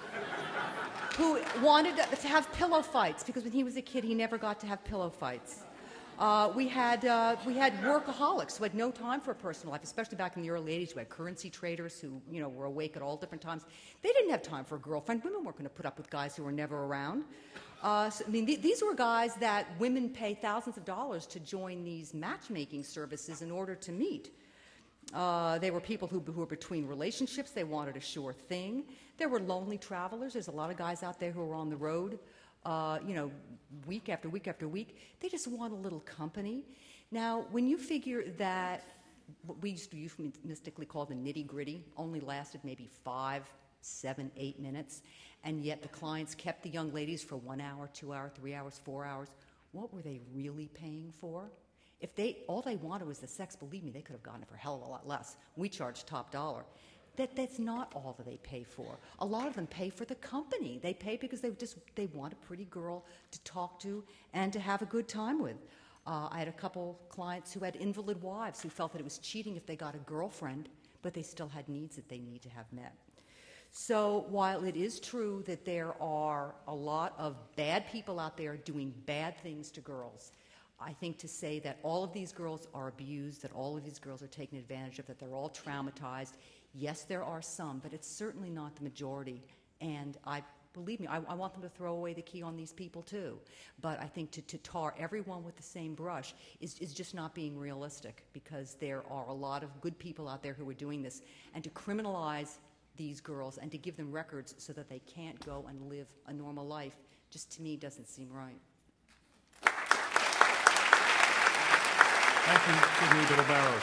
who wanted to have pillow fights, because when he was a kid, he never got to have pillow fights. Uh, we had uh, we had workaholics who had no time for a personal life, especially back in the early eighties. We had currency traders who, you know, were awake at all different times. They didn't have time for a girlfriend. Women weren't going to put up with guys who were never around. Uh, so, I mean, th- these were guys that women pay thousands of dollars to join these matchmaking services in order to meet. Uh, they were people who, who were between relationships. They wanted a sure thing. There were lonely travelers. There's a lot of guys out there who were on the road, uh, you know, week after week after week. They just want a little company. Now, when you figure that what we used to euphemistically call the nitty-gritty only lasted maybe five, seven, eight minutes, and yet the clients kept the young ladies for one hour, two hours, three hours, four hours, what were they really paying for? If they all they wanted was the sex, believe me, they could have gotten it for a hell of a lot less. We charge top dollar. That that's not all that they pay for. A lot of them pay for the company. They pay because they just they want a pretty girl to talk to and to have a good time with. Uh, I had a couple clients who had invalid wives who felt that it was cheating if they got a girlfriend, but they still had needs that they need to have met. So while it is true that there are a lot of bad people out there doing bad things to girls, I think to say that all of these girls are abused, that all of these girls are taken advantage of, that they're all traumatized, yes, there are some, but it's certainly not the majority. And I believe me, I, I want them to throw away the key on these people too. But I think to, to tar everyone with the same brush is, is just not being realistic, because there are a lot of good people out there who are doing this. And to criminalize these girls and to give them records so that they can't go and live a normal life, just to me doesn't seem right. Thank you, Sidney Biddle Barrows.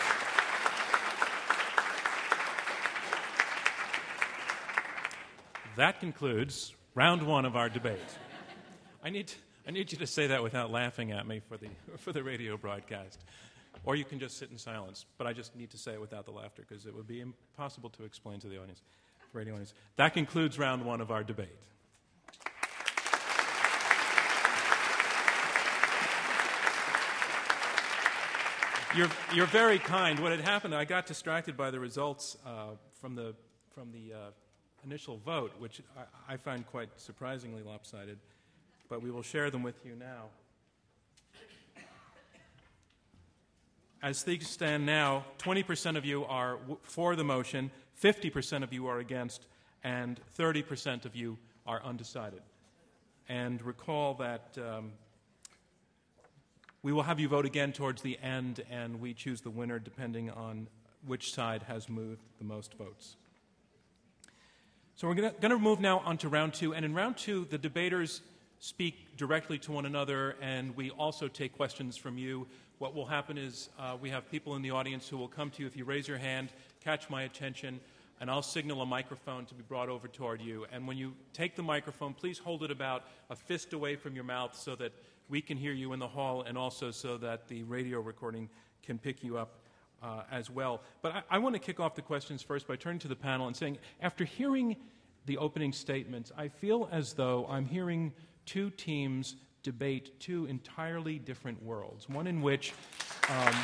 That concludes round one of our debate. I need, I need you to say that without laughing at me for the, for the radio broadcast. Or you can just sit in silence, but I just need to say it without the laughter because it would be impossible to explain to the audience, the radio audience. That concludes round one of our debate. You're, you're very kind. What had happened, I got distracted by the results uh, from the, from the uh, initial vote, which I, I find quite surprisingly lopsided, but we will share them with you now. As things stand now, twenty percent of you are w- for the motion, fifty percent of you are against, and thirty percent of you are undecided. And recall that um, we will have you vote again towards the end, and we choose the winner depending on which side has moved the most votes. So we're going to move now on to round two. And in round two, the debaters speak directly to one another, and we also take questions from you. What will happen is uh, we have people in the audience who will come to you. If you raise your hand, catch my attention, and I'll signal a microphone to be brought over toward you. And when you take the microphone, please hold it about a fist away from your mouth so that we can hear you in the hall, and also so that the radio recording can pick you up uh, as well. But I, I want to kick off the questions first by turning to the panel and saying, after hearing the opening statements, I feel as though I'm hearing two teams debate two entirely different worlds. One in which, um,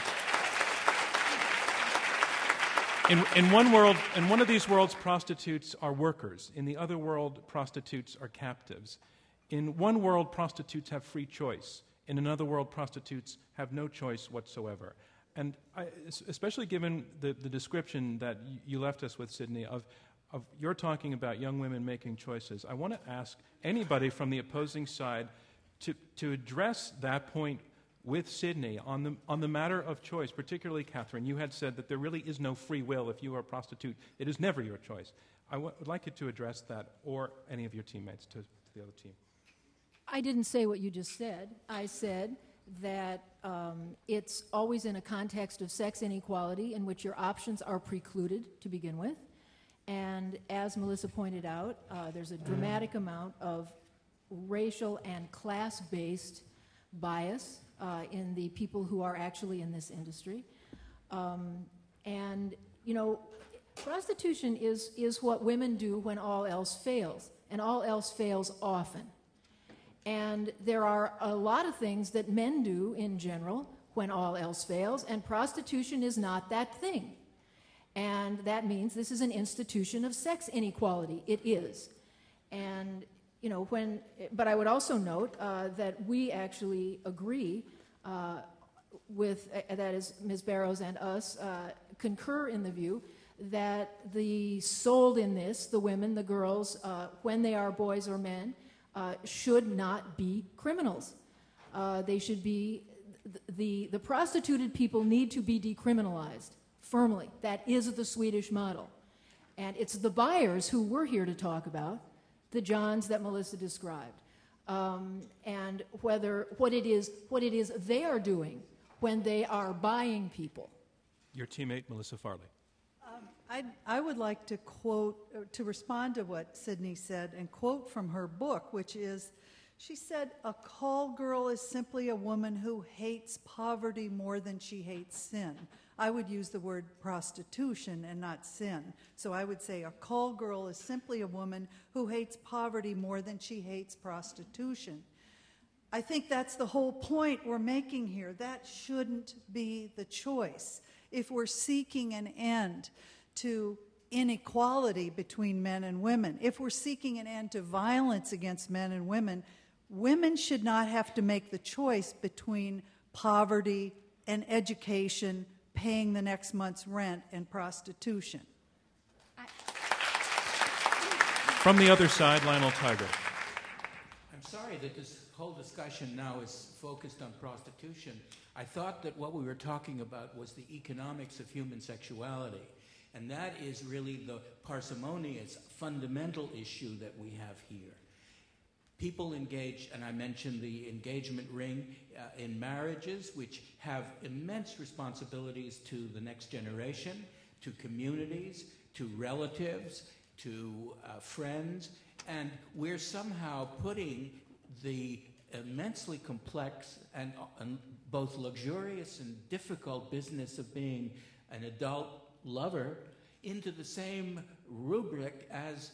in, in one world, in one of these worlds, prostitutes are workers. In the other world, prostitutes are captives. In one world, prostitutes have free choice. In another world, prostitutes have no choice whatsoever. And I, especially given the, the description that you left us with, Sidney, of, of you're talking about young women making choices, I want to ask anybody from the opposing side to, to address that point with Sidney on the, on the matter of choice, particularly Catherine. You had said that there really is no free will if you are a prostitute. It is never your choice. I w- would like you to address that, or any of your teammates, to, to the other team. I didn't say what you just said. I said that um, it's always in a context of sex inequality in which your options are precluded to begin with. And as Melissa pointed out, uh, there's a dramatic amount of racial and class-based bias uh, in the people who are actually in this industry. Um, and, you know, prostitution is, is what women do when all else fails, and all else fails often. And there are a lot of things that men do in general when all else fails, and prostitution is not that thing. And that means this is an institution of sex inequality. It is. And, you know, when, but I would also note uh, that we actually agree uh, with, uh, that is, Miz Barrows and us, uh, concur in the view that the sold in this, the women, the girls, uh, when they are boys or men, Uh, should not be criminals. Uh, they should be, th- the, the prostituted people need to be decriminalized firmly. That is the Swedish model. And it's the buyers who we're here to talk about, the Johns that Melissa described, um, and whether what it is, what it is they are doing when they are buying people. Your teammate, Melissa Farley. I, I would like to quote, uh, to respond to what Sidney said and quote from her book, which is, she said, "A call girl is simply a woman who hates poverty more than she hates sin." I would use the word prostitution and not sin. So I would say a call girl is simply a woman who hates poverty more than she hates prostitution. I think that's the whole point we're making here. That shouldn't be the choice. If we're seeking an end to inequality between men and women, if we're seeking an end to violence against men and women, women should not have to make the choice between poverty, and education, paying the next month's rent, and prostitution. From the other side, Lionel Tiger. I'm sorry that this whole discussion now is focused on prostitution. I thought that what we were talking about was the economics of human sexuality. And that is really the parsimonious, fundamental issue that we have here. People engage, and I mentioned the engagement ring uh, in marriages, which have immense responsibilities to the next generation, to communities, to relatives, to uh, friends, and we're somehow putting the immensely complex and, and both luxurious and difficult business of being an adult lover into the same rubric as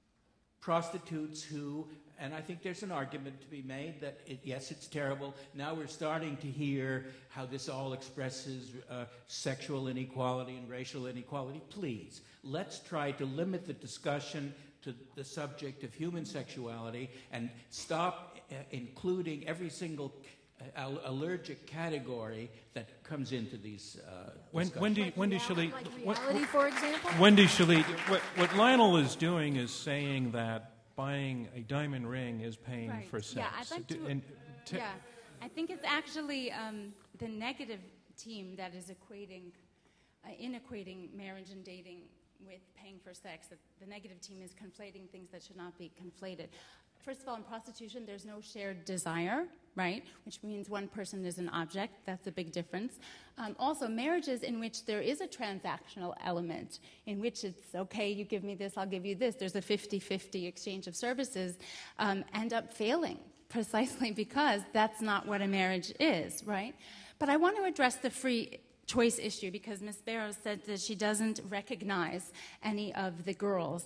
prostitutes who, and I think there's an argument to be made that, it, yes, it's terrible. Now we're starting to hear how this all expresses uh, sexual inequality and racial inequality. Please, let's try to limit the discussion to the subject of human sexuality and stop uh, including every single uh, allergic category that comes into these uh, Wen- Wendy, like Wendy Shalit, like reality, for example? Wendy Shalit, what, what Lionel is doing is saying that buying a diamond ring is paying Right. for sex. Yeah, I'd like to. And t- yeah, I think it's actually um, the negative team that is equating, uh, in equating marriage and dating with paying for sex. That the negative team is conflating things that should not be conflated. First of all, in prostitution, there's no shared desire, right? Which means one person is an object. That's a big difference. Um, also, marriages in which there is a transactional element, in which it's, okay, you give me this, I'll give you this. There's a fifty-fifty exchange of services, um, end up failing precisely because that's not what a marriage is, right? But I want to address the free choice issue because Miz Barrows said that she doesn't recognize any of the girls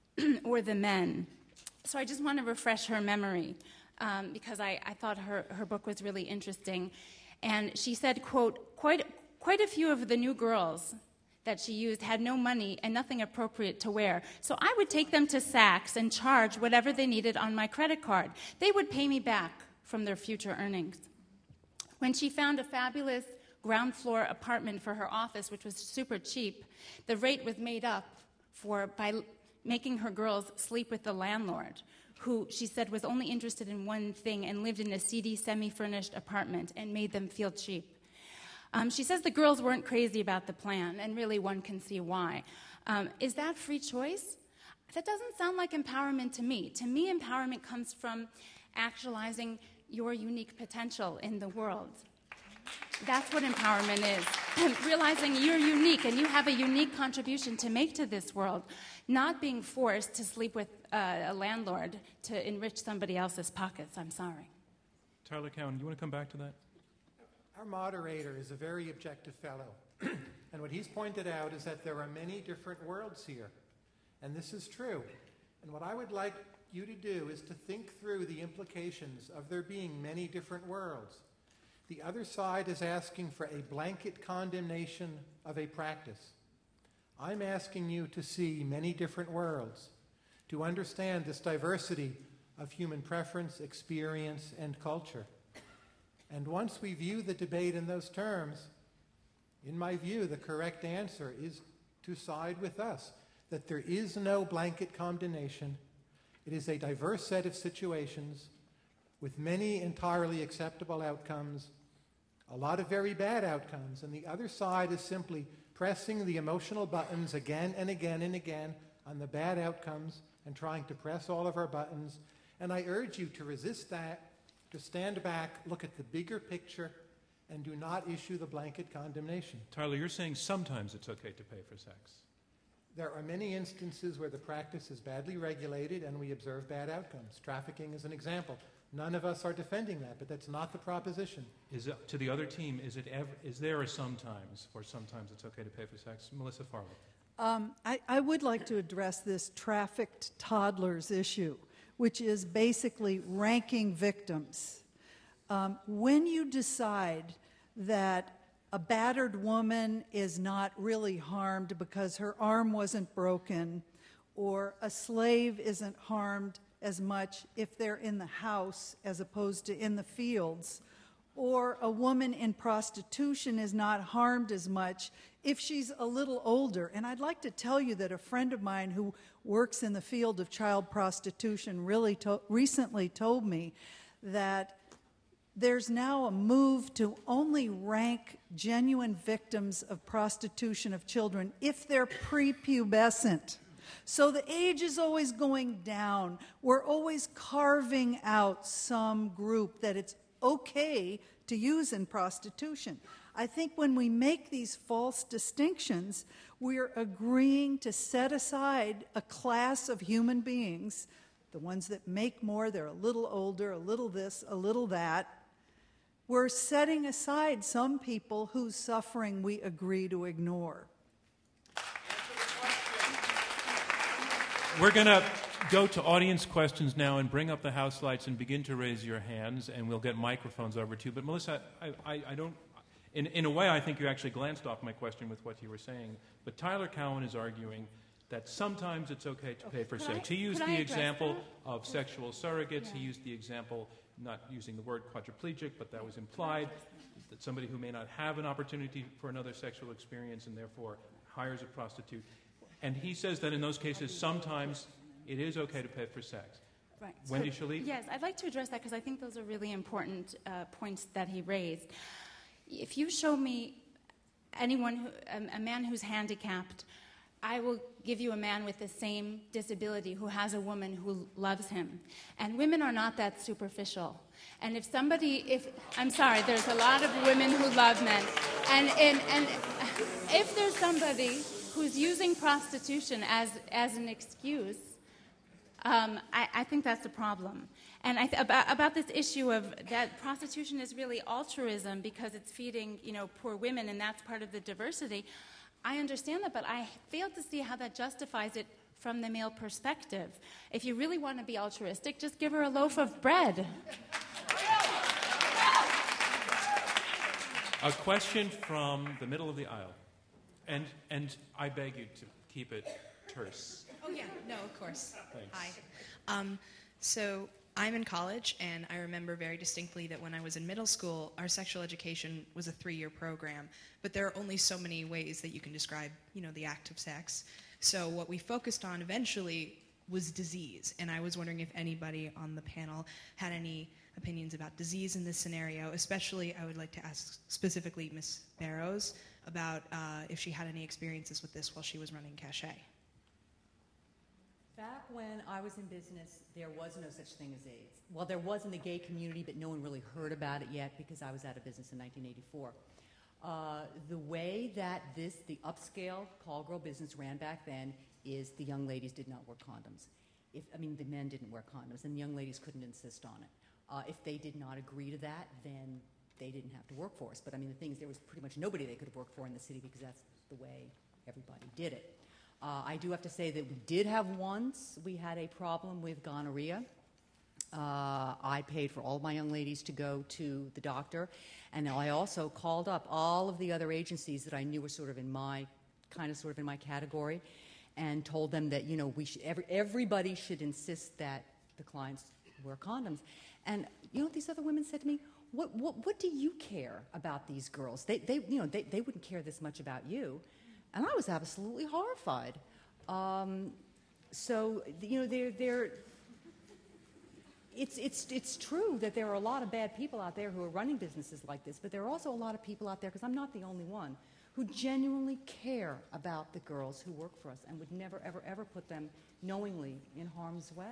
or the men. So I just want to refresh her memory um, because I, I thought her, her book was really interesting. And she said, quote, quite, quite a few of the new girls that she used had no money and nothing appropriate to wear. So I would take them to Saks and charge whatever they needed on my credit card. They would pay me back from their future earnings. When she found a fabulous ground floor apartment for her office, which was super cheap, the rate was made up for by making her girls sleep with the landlord, who she said was only interested in one thing and lived in a seedy, semi-furnished apartment and made them feel cheap. Um, she says the girls weren't crazy about the plan, and really one can see why. Um, is that free choice? That doesn't sound like empowerment to me. To me, empowerment comes from actualizing your unique potential in the world. That's what empowerment is. Realizing you're unique and you have a unique contribution to make to this world, not being forced to sleep with uh, a landlord to enrich somebody else's pockets. I'm sorry. Tyler Cowan, you want to come back to that? Our moderator is a very objective fellow. And what he's pointed out is that there are many different worlds here. And this is true. And what I would like you to do is to think through the implications of there being many different worlds. The other side is asking for a blanket condemnation of a practice. I'm asking you to see many different worlds, to understand this diversity of human preference, experience, and culture. And once we view the debate in those terms, in my view, the correct answer is to side with us, that there is no blanket condemnation. It is a diverse set of situations with many entirely acceptable outcomes, a lot of very bad outcomes, and the other side is simply pressing the emotional buttons again and again and again on the bad outcomes and trying to press all of our buttons. And I urge you to resist that, to stand back, look at the bigger picture, and do not issue the blanket condemnation. Tyler, you're saying sometimes it's okay to pay for sex. There are many instances where the practice is badly regulated and we observe bad outcomes. Trafficking is an example. None of us are defending that, but that's not the proposition. Is it, to the other team, is it ever, is there a sometimes, or sometimes it's okay to pay for sex? Melissa Farley. Um, I, I would like to address this trafficked toddlers issue, which is basically ranking victims. Um, when you decide that a battered woman is not really harmed because her arm wasn't broken, or a slave isn't harmed as much if they're in the house as opposed to in the fields, or a woman in prostitution is not harmed as much if she's a little older. And I'd like to tell you that a friend of mine who works in the field of child prostitution really to- recently told me that there's now a move to only rank genuine victims of prostitution of children if they're prepubescent. So the age is always going down. We're always carving out some group that it's okay to use in prostitution. I think when we make these false distinctions, we're agreeing to set aside a class of human beings, the ones that make more, they're a little older, a little this, a little that. We're setting aside some people whose suffering we agree to ignore. We're going to go to audience questions now and bring up the house lights and begin to raise your hands, and we'll get microphones over to you. But Melissa, I, I, I don't, in, in a way, I think you actually glanced off my question with what you were saying. But Tyler Cowen is arguing that sometimes it's okay to pay for Could sex. I- he used could the I address example that? of sexual surrogates. Yeah. He used the example, not using the word quadriplegic, but that was implied, that somebody who may not have an opportunity for another sexual experience and therefore hires a prostitute. And he says that in those cases, sometimes it is okay to pay for sex. Right. Wendy So- Shalit? Yes, I'd like to address that because I think those are really important uh, points that he raised. If you show me anyone, who, a, a man who's handicapped, I will give you a man with the same disability who has a woman who loves him. And women are not that superficial. And if somebody, if, I'm sorry, there's a lot of women who love men. And, and, and if there's somebody who's using prostitution as, as an excuse, um, I, I think that's a problem. And I th- about, about this issue of that prostitution is really altruism because it's feeding, you know, poor women, and that's part of the diversity. I understand that, but I fail to see how that justifies it from the male perspective. If you really want to be altruistic, just give her a loaf of bread. A question from the middle of the aisle. And, and I beg you to keep it terse. Oh, yeah. No, of course. Thanks. Hi. Um, so I'm in college, and I remember very distinctly that when I was in middle school, our sexual education was a three-year program. But there are only so many ways that you can describe, you know, the act of sex. So what we focused on eventually was disease. And I was wondering if anybody on the panel had any opinions about disease in this scenario. Especially, I would like to ask specifically Miz Barrows about uh, if she had any experiences with this while she was running Cachet. Back when I was in business, there was no such thing as AIDS. Well, there was in the gay community, but no one really heard about it yet because I was out of business in nineteen eighty-four. Uh, the way that this, the upscale call girl business ran back then is the young ladies did not wear condoms. If, I mean, the men didn't wear condoms, and the young ladies couldn't insist on it. Uh, if they did not agree to that, then they didn't have to work for us. But I mean, the thing is, there was pretty much nobody they could have worked for in the city because that's the way everybody did it. Uh, I do have to say that we did have once, we had a problem with gonorrhea. Uh, I paid for all of my young ladies to go to the doctor, and I also called up all of the other agencies that I knew were sort of in my, kind of sort of in my category, and told them that, you know, we should, every, everybody should insist that the clients wear condoms. And you know what these other women said to me? What, what, what do you care about these girls? They, they, you know, they, they wouldn't care this much about you. And I was absolutely horrified. Um, so, you know, they're, they're, it's, it's, it's true that there are a lot of bad people out there who are running businesses like this, but there are also a lot of people out there, because I'm not the only one, who genuinely care about the girls who work for us and would never, ever, ever put them knowingly in harm's way.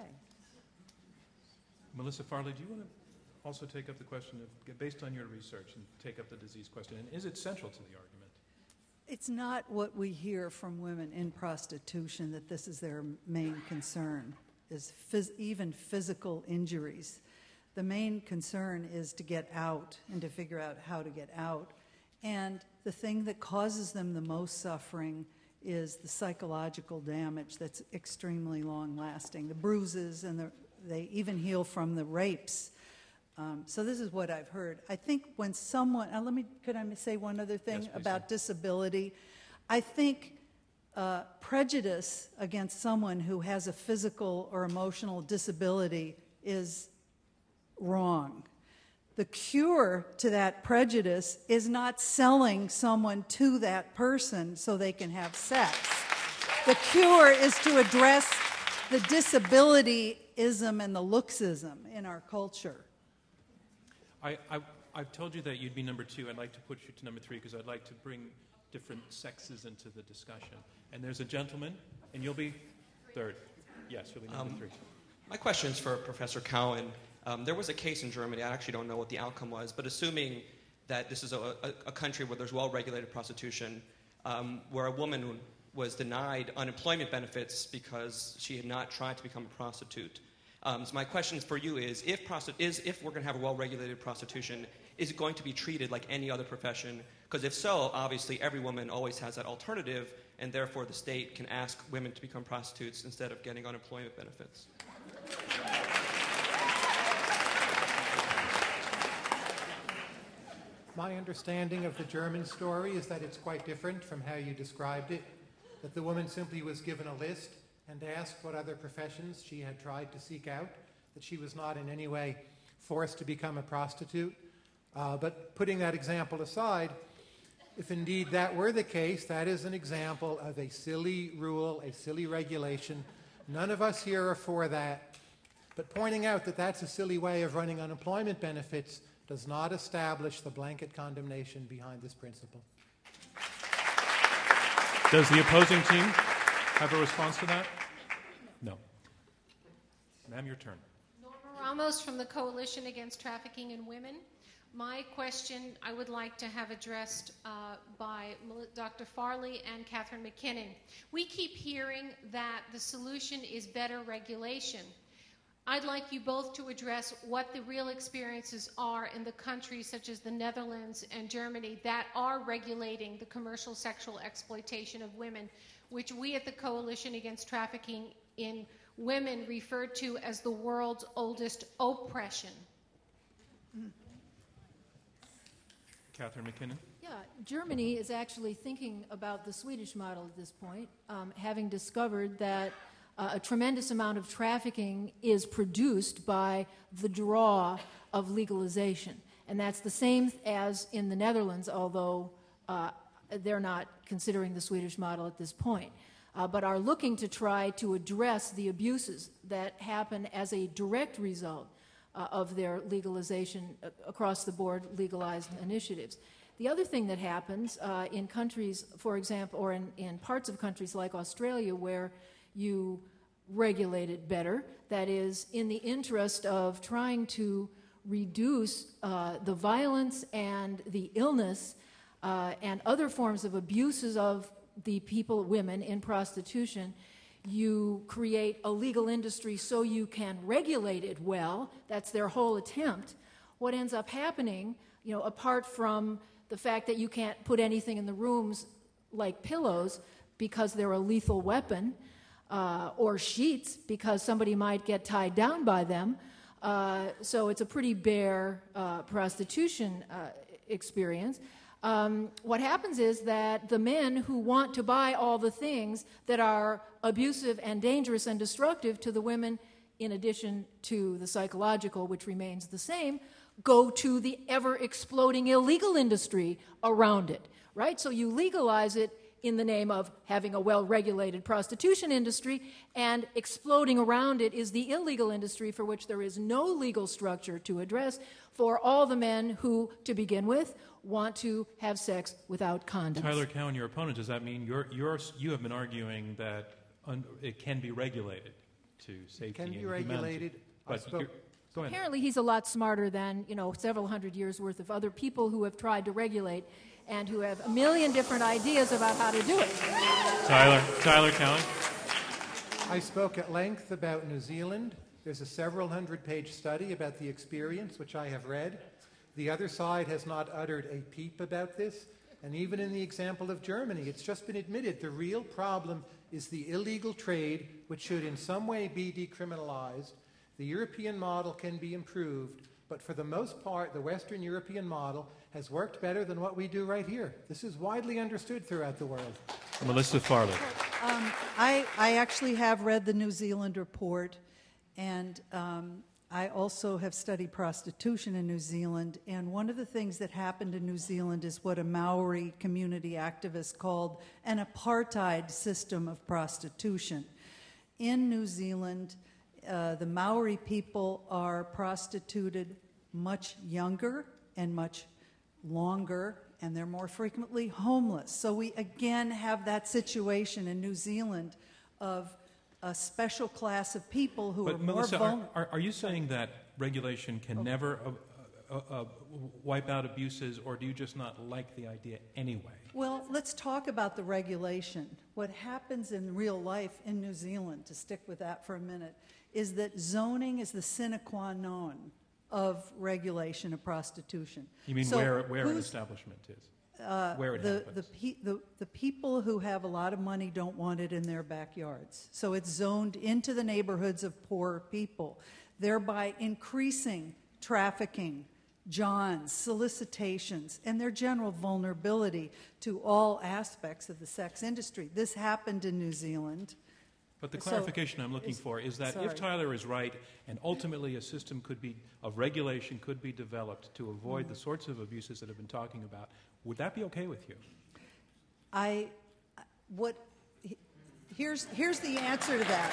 Melissa Farley, do you want to also take up the question of, based on your research, and take up the disease question? And is it central to the argument? It's not what we hear from women in prostitution that this is their main concern, is phys- even physical injuries. The main concern is to get out and to figure out how to get out. And the thing that causes them the most suffering is the psychological damage that's extremely long-lasting. The bruises, and the, they even heal from the rapes. Um, so this is what I've heard. I think when someone, uh, let me, could I say one other thing Yes, about do. disability? I think uh, prejudice against someone who has a physical or emotional disability is wrong. The cure to that prejudice is not selling someone to that person so they can have sex. The cure is to address the disabilityism and the looksism in our culture. I, I, I've told you that you'd be number two. I'd like to put you to number three because I'd like to bring different sexes into the discussion. And there's a gentleman, and you'll be third. Yes, you'll be number Um, three. My question is for Professor Cowan. Um, there was a case in Germany, I actually don't know what the outcome was, but assuming that this is a, a, a country where there's well-regulated prostitution, um, where a woman was denied unemployment benefits because she had not tried to become a prostitute. Um, so my question for you is, if, prosti- is, if we're going to have a well-regulated prostitution, is it going to be treated like any other profession? Because if so, obviously every woman always has that alternative, and therefore the state can ask women to become prostitutes instead of getting unemployment benefits. My understanding of the German story is that it's quite different from how you described it, that the woman simply was given a list and asked what other professions she had tried to seek out, that she was not in any way forced to become a prostitute. Uh, but putting that example aside, if indeed that were the case, that is an example of a silly rule, a silly regulation. None of us here are for that. But pointing out that that's a silly way of running unemployment benefits does not establish the blanket condemnation behind this principle. Does the opposing team have a response to that? No. Ma'am, your turn. Norma Ramos from the Coalition Against Trafficking in Women. My question I would like to have addressed uh, by Doctor Farley and Catherine McKinnon. We keep hearing that the solution is better regulation. I'd like you both to address what the real experiences are in the countries such as the Netherlands and Germany that are regulating the commercial sexual exploitation of women, which we at the Coalition Against Trafficking in Women refer to as the world's oldest oppression. Catherine McKinnon. Yeah, Germany is actually thinking about the Swedish model at this point, um, having discovered that uh, a tremendous amount of trafficking is produced by the draw of legalization. And that's the same as in the Netherlands, although uh, they're not considering the Swedish model at this point, uh, but are looking to try to address the abuses that happen as a direct result uh, of their legalization, uh, across the board legalized initiatives. The other thing that happens uh, in countries, for example, or in, in parts of countries like Australia where you regulate it better, that is, in the interest of trying to reduce uh, the violence and the illness uh, and other forms of abuses of the people, women in prostitution, you create a legal industry so you can regulate it well. That's their whole attempt. What ends up happening, you know, apart from the fact that you can't put anything in the rooms like pillows because they're a lethal weapon, uh, or sheets because somebody might get tied down by them, uh, so it's a pretty bare uh, prostitution uh, experience. Um, what happens is that the men who want to buy all the things that are abusive and dangerous and destructive to the women, in addition to the psychological, which remains the same, go to the ever-exploding illegal industry around it, right? So you legalize it in the name of having a well-regulated prostitution industry, and exploding around it is the illegal industry for which there is no legal structure to address for all the men who, to begin with, want to have sex without condoms. Tyler Cowen, your opponent, does that mean you're, you're, you have been arguing that un, it can be regulated to safety It can be and regulated. humanity? But spoke- go ahead. Apparently he's a lot smarter than, you know, several hundred years worth of other people who have tried to regulate and who have a million different ideas about how to do it. Tyler, Tyler Cowen. I spoke at length about New Zealand. There's a several hundred page study about the experience, which I have read. The other side has not uttered a peep about this. And even in the example of Germany, it's just been admitted the real problem is the illegal trade, which should in some way be decriminalized. The European model can be improved, but for the most part, the Western European model has worked better than what we do right here. This is widely understood throughout the world. Melissa Farley. Um, I, I actually have read the New Zealand report, and um, I also have studied prostitution in New Zealand, and one of the things that happened in New Zealand is what a Maori community activist called an apartheid system of prostitution. In New Zealand, uh, the Maori people are prostituted much younger and much longer, and they're more frequently homeless. So we again have that situation in New Zealand of a special class of people who but are Melissa, more vulnerable. are, are, are you saying that regulation can Okay. never uh, uh, uh, wipe out abuses, or do you just not like the idea anyway? Well, let's talk about the regulation. What happens in real life in New Zealand, to stick with that for a minute, is that zoning is the sine qua non of regulation of prostitution. You mean So where, where an who's- establishment is? Uh, where it the, happens? the, pe- the, the people who have a lot of money don't want it in their backyards. So it's zoned into the neighborhoods of poor people, thereby increasing trafficking, johns, solicitations, and their general vulnerability to all aspects of the sex industry. This happened in New Zealand. But the So, clarification I'm looking is- for is that sorry. if Tyler is right, and ultimately a system could be of regulation could be developed to avoid Mm-hmm. the sorts of abuses that have been talking about, would that be okay with you? I, what, he- here's, here's the answer to that.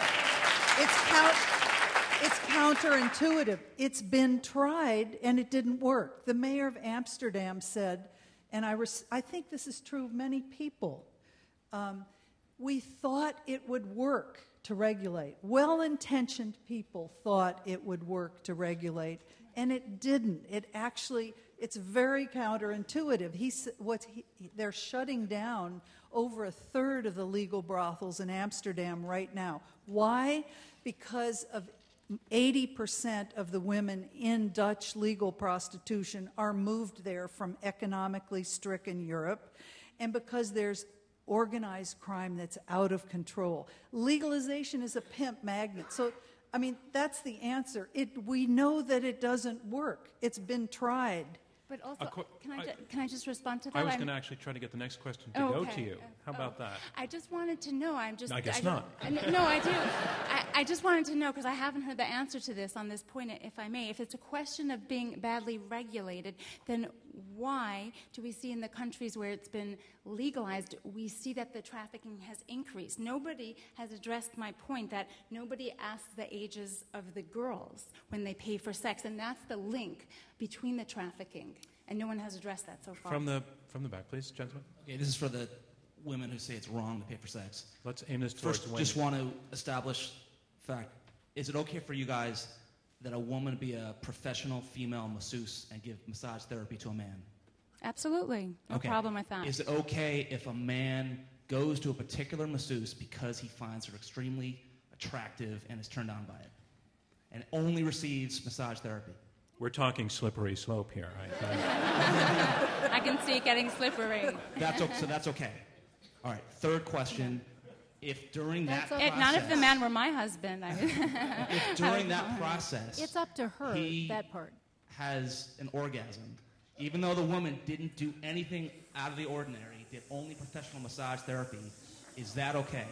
It's, count, it's counterintuitive. It's been tried and it didn't work. The mayor of Amsterdam said, and I, res, I think this is true of many people, um, we thought it would work to regulate. Well-intentioned people thought it would work to regulate, and it didn't. It actually, it's very counterintuitive. He's, what he, they're shutting down over a third of the legal brothels in Amsterdam right now. Why? Because of eighty percent of the women in Dutch legal prostitution are moved there from economically stricken Europe, and because there's organized crime that's out of control. Legalization is a pimp magnet. So, I mean, that's the answer. It, we know that it doesn't work. It's been tried. But also, Acco- can I, I- ju- can I just respond to that? I was I'm- going to actually try to get the next question to Oh, go okay. to you. How Oh. about that? I just wanted to know. I'm just. I guess don't- not. I- no, I do. I, I just wanted to know because I haven't heard the answer to this on this point, if I may. If it's a question of being badly regulated, then why do we see in the countries where it's been legalized, we see that the trafficking has increased? Nobody has addressed my point that nobody asks the ages of the girls when they pay for sex, and that's the link between the trafficking. And no one has addressed that so far. From the from the back, please, gentlemen. Okay, this is for the women who say it's wrong to pay for sex. Let's aim this towards First, Wendy. just want to establish fact. Is it okay for you guys that a woman be a professional female masseuse and give massage therapy to a man? Absolutely. No Okay. problem with that. Is it okay if a man goes to a particular masseuse because he finds her extremely attractive and is turned on by it, and only receives massage therapy? We're talking slippery slope here. Right? I can see it getting slippery. That's o- so that's okay. All right. Third question: if during that It, process, not if the man were my husband. I mean, if during that process, It's up to her, he that part. has an orgasm, even though the woman didn't do anything out of the ordinary, did only professional massage therapy, is that okay?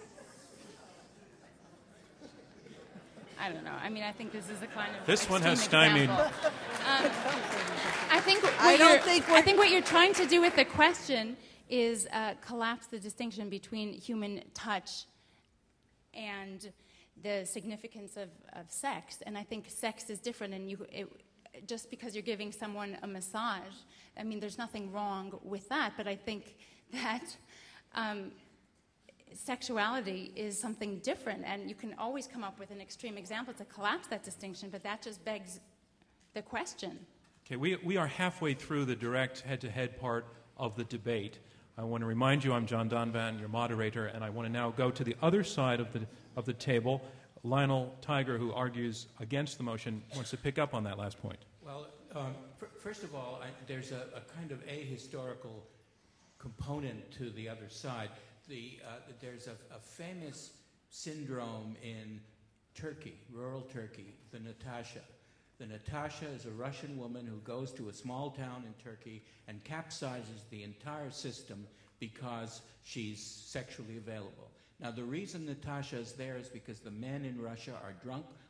I don't know. I mean, I think this is a kind of This one has extreme stymied. example. Um, I think what I don't you're- think I we're- think what you're trying to do with the question is uh, collapse the distinction between human touch and the significance of, of sex. And I think sex is different. And you, it, just because you're giving someone a massage, I mean, there's nothing wrong with that. But I think that um, sexuality is something different, and you can always come up with an extreme example to collapse that distinction, but that just begs the question. Okay, we, we are halfway through the direct head-to-head part of the debate. I want to remind you I'm John Donvan, your moderator, and I want to now go to the other side of the, of the table. Lionel Tiger, who argues against the motion, wants to pick up on that last point. Well, um, f- first of all, I, there's a, a kind of ahistorical component to the other side. The, uh, there's a, a famous syndrome in Turkey, rural Turkey, the Natasha. The Natasha is a Russian woman who goes to a small town in Turkey and capsizes the entire system because she's sexually available. Now, the reason Natasha is there is because the men in Russia are drunk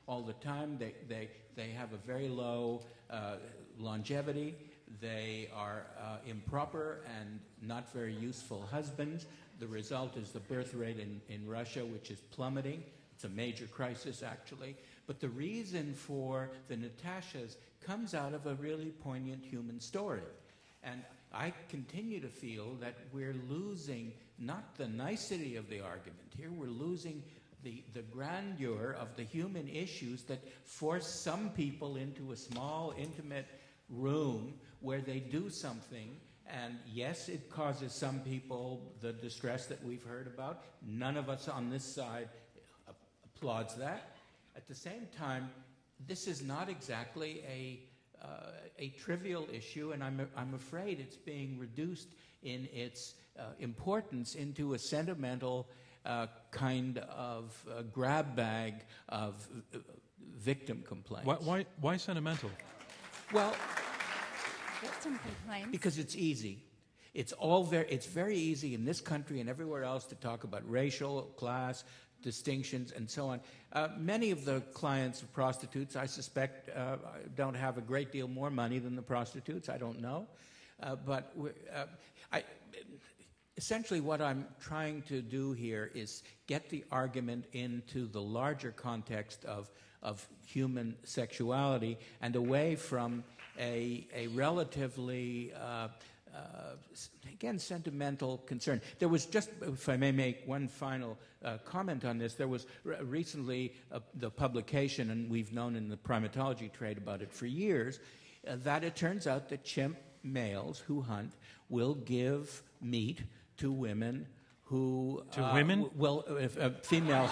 all the time. They, they, they have a very low uh, longevity. They are uh, improper and not very useful husbands. The result is the birth rate in, in Russia, which is plummeting. It's a major crisis, actually. But the reason for the Natashas comes out of a really poignant human story. And I continue to feel that we're losing not the nicety of the argument here, we're losing the, the grandeur of the human issues that force some people into a small, intimate room where they do something. And yes, it causes some people the distress that we've heard about. None of us on this side applauds that. At the same time, this is not exactly a uh, a trivial issue, and I'm I'm afraid it's being reduced in its uh, importance into a sentimental uh, kind of uh, grab bag of uh, victim complaints. Why, why, why sentimental? Well, Victim complaints. because it's easy. It's all very. It's very easy in this country and everywhere else to talk about racial, class distinctions, and so on. Uh, many of the clients of prostitutes, I suspect, uh, don't have a great deal more money than the prostitutes. I don't know. Uh, but uh, I, essentially what I'm trying to do here is get the argument into the larger context of, of human sexuality and away from a, a relatively uh, Uh, again, sentimental concern. There was just, if I may make one final uh, comment on this, there was r- recently uh, the publication, and we've known in the primatology trade about it for years, uh, that it turns out that chimp males who hunt will give meat to women who... To uh, women? W- well, if, uh, females,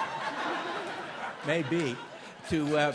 maybe, to, uh,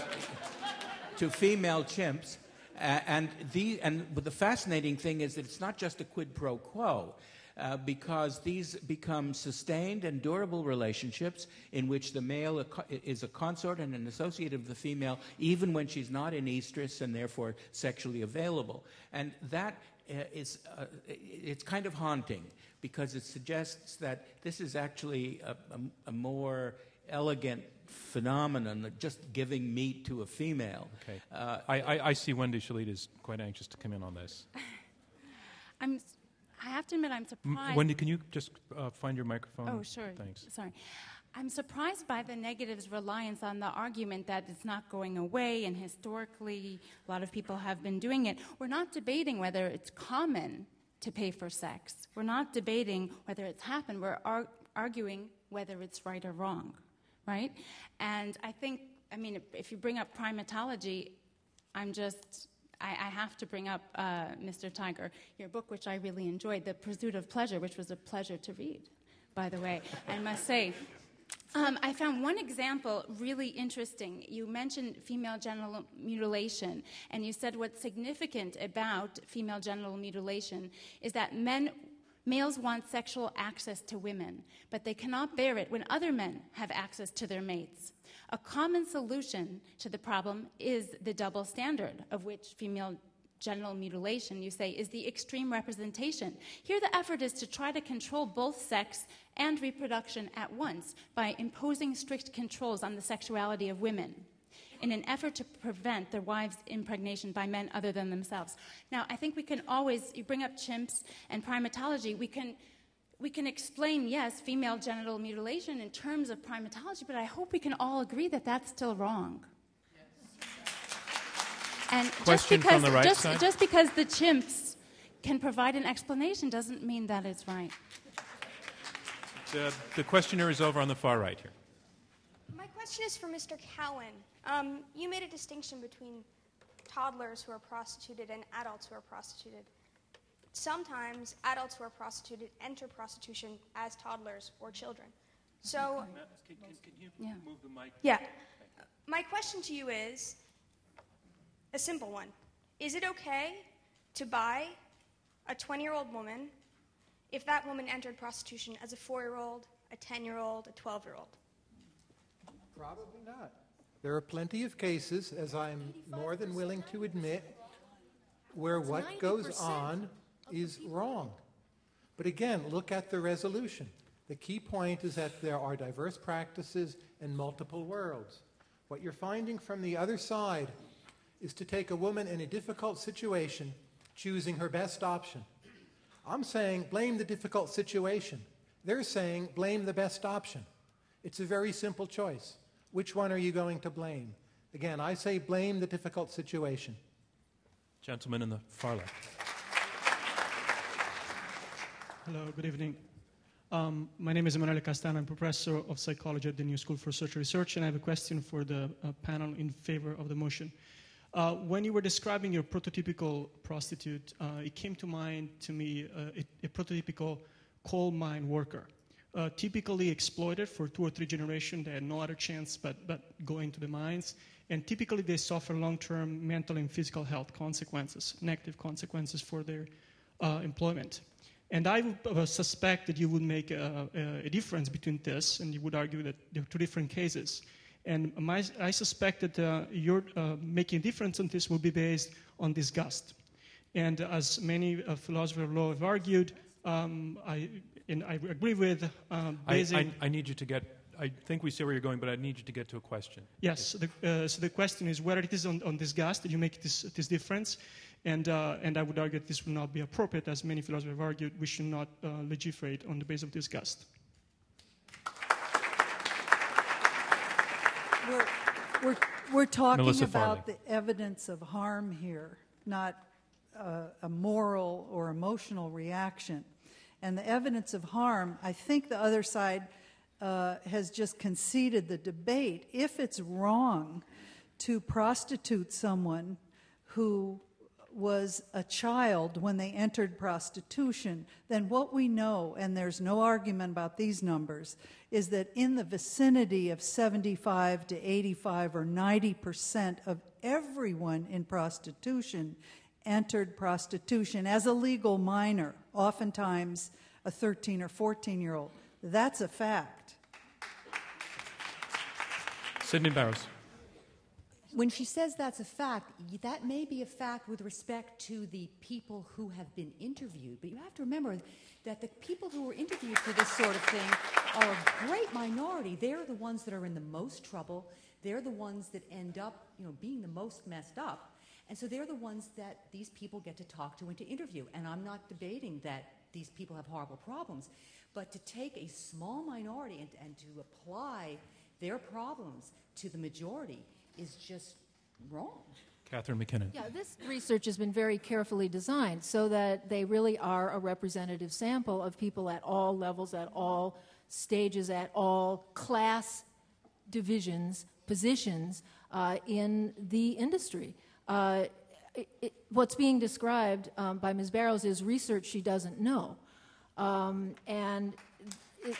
to female chimps. Uh, and the and but the fascinating thing is that it's not just a quid pro quo, uh, because these become sustained and durable relationships in which the male is a consort and an associate of the female, even when she's not in estrus and therefore sexually available. And that uh, is uh, it's kind of haunting because it suggests that this is actually a, a, a more elegant phenomenon than just giving meat to a female. Okay. Uh, I, I, I see Wendy Shalit is quite anxious to come in on this. I'm, I have to admit, I'm surprised. M- Wendy, can you just uh, find your microphone? Oh, sure. Thanks. Sorry. I'm surprised by the negative's reliance on the argument that it's not going away, and historically, a lot of people have been doing it. We're not debating whether it's common to pay for sex. We're not debating whether it's happened. We're ar- arguing whether it's right or wrong, right? And I think, I mean, if, if you bring up primatology, I'm just... I, I have to bring up, uh, Mister Tiger, your book, which I really enjoyed, The Pursuit of Pleasure, which was a pleasure to read, by the way, I must say. Um, I found one example really interesting. You mentioned female genital mutilation, and you said what's significant about female genital mutilation is that men, males want sexual access to women, but they cannot bear it when other men have access to their mates. A common solution to the problem is the double standard, of which female genital mutilation, you say, is the extreme representation. Here the effort is to try to control both sex and reproduction at once by imposing strict controls on the sexuality of women in an effort to prevent their wives' impregnation by men other than themselves. Now, I think we can always, you bring up chimps and primatology, we can We can explain, yes, female genital mutilation in terms of primatology, but I hope we can all agree that that's still wrong. Yes. And Question just because, from the right just, side. just because the chimps can provide an explanation doesn't mean that it's right. The, the questioner is over on the far right here. My question is for Mister Cowan. Um, you made a distinction between toddlers who are prostituted and adults who are prostituted. Sometimes adults who are prostituted enter prostitution as toddlers or children. So, Can, can, can you Yeah. move the mic? yeah. My question to you is a simple one. Is it okay to buy a twenty-year-old woman if that woman entered prostitution as a four-year-old, a ten-year-old, a twelve-year-old? Probably not. There are plenty of cases, as I'm more than willing to admit, where what goes on is wrong. But again, look at the resolution. The key point is that there are diverse practices and multiple worlds. What you're finding from the other side is to take a woman in a difficult situation, choosing her best option. I'm saying blame the difficult situation. They're saying blame the best option. It's a very simple choice. Which one are you going to blame? Again, I say blame the difficult situation. Gentleman in the far left. Hello, good evening. Um, my name is Emanuele Castano. I'm professor of psychology at the New School for Social Research, and I have a question for the uh, panel in favor of the motion. Uh, when you were describing your prototypical prostitute, uh, it came to mind to me uh, a, a prototypical coal mine worker, uh, typically exploited for two or three generations. They had no other chance but, but go into the mines, and typically they suffer long-term mental and physical health consequences, negative consequences for their uh, employment. And I would uh, suspect that you would make a, a, a difference between this, and you would argue that there are two different cases. And my, I suspect that uh, your uh, making a difference on this will be based on disgust. And as many uh, philosophers of law have argued, um, I, and I agree with um, basing... I, I, I need you to get... I think we see where you're going, but I need you to get to a question. Yes, so the, uh, so the question is whether it is on, on disgust that you make this, this difference. And, uh, and I would argue that this will not be appropriate, as many philosophers have argued, we should not uh, legislate on the basis of disgust. We're, we're, we're talking Melissa about Farley. the evidence of harm here, not uh, a moral or emotional reaction. And the evidence of harm, I think the other side uh, has just conceded the debate. If it's wrong to prostitute someone who was a child when they entered prostitution, then what we know, and there's no argument about these numbers, is that in the vicinity of seventy-five to eighty-five or ninety percent of everyone in prostitution entered prostitution as a legal minor, oftentimes a thirteen or fourteen-year-old. That's a fact. Sidney Barrows. When she says that's a fact, that may be a fact with respect to the people who have been interviewed. But you have to remember that the people who were interviewed for this sort of thing are a great minority. They're the ones that are in the most trouble. They're the ones that end up, you know, being the most messed up. And so they're the ones that these people get to talk to and to interview. And I'm not debating that these people have horrible problems. But to take a small minority and, and to apply their problems to the majority is just wrong. Catherine McKinnon. Yeah, this research has been very carefully designed so that they really are a representative sample of people at all levels, at all stages, at all class divisions, positions uh, in the industry. Uh, it, it, what's being described um, by Miz Barrows is research she doesn't know. Um, and it,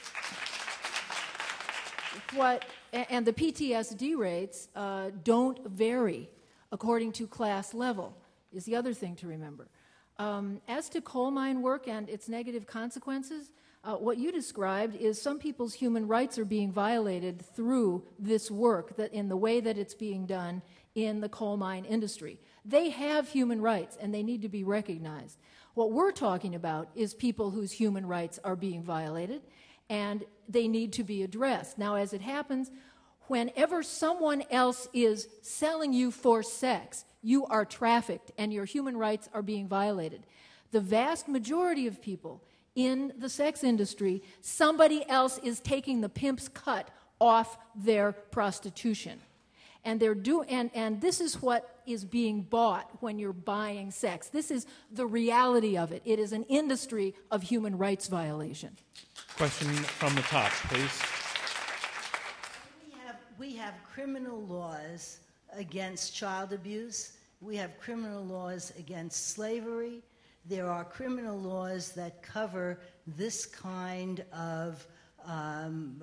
what and the P T S D rates uh, don't vary according to class level, is the other thing to remember. Um, as to coal mine work and its negative consequences, uh, what you described is some people's human rights are being violated through this work, that in the way that it's being done in the coal mine industry. They have human rights, and they need to be recognized. What we're talking about is people whose human rights are being violated, and they need to be addressed. Now, as it happens, whenever someone else is selling you for sex, you are trafficked and your human rights are being violated. The vast majority of people in the sex industry, somebody else is taking the pimp's cut off their prostitution. And they're do and, and this is what is being bought when you're buying sex. This is the reality of it. It is an industry of human rights violation. Question from the top, please. We have, we have criminal laws against child abuse. We have criminal laws against slavery. There are criminal laws that cover this kind of um,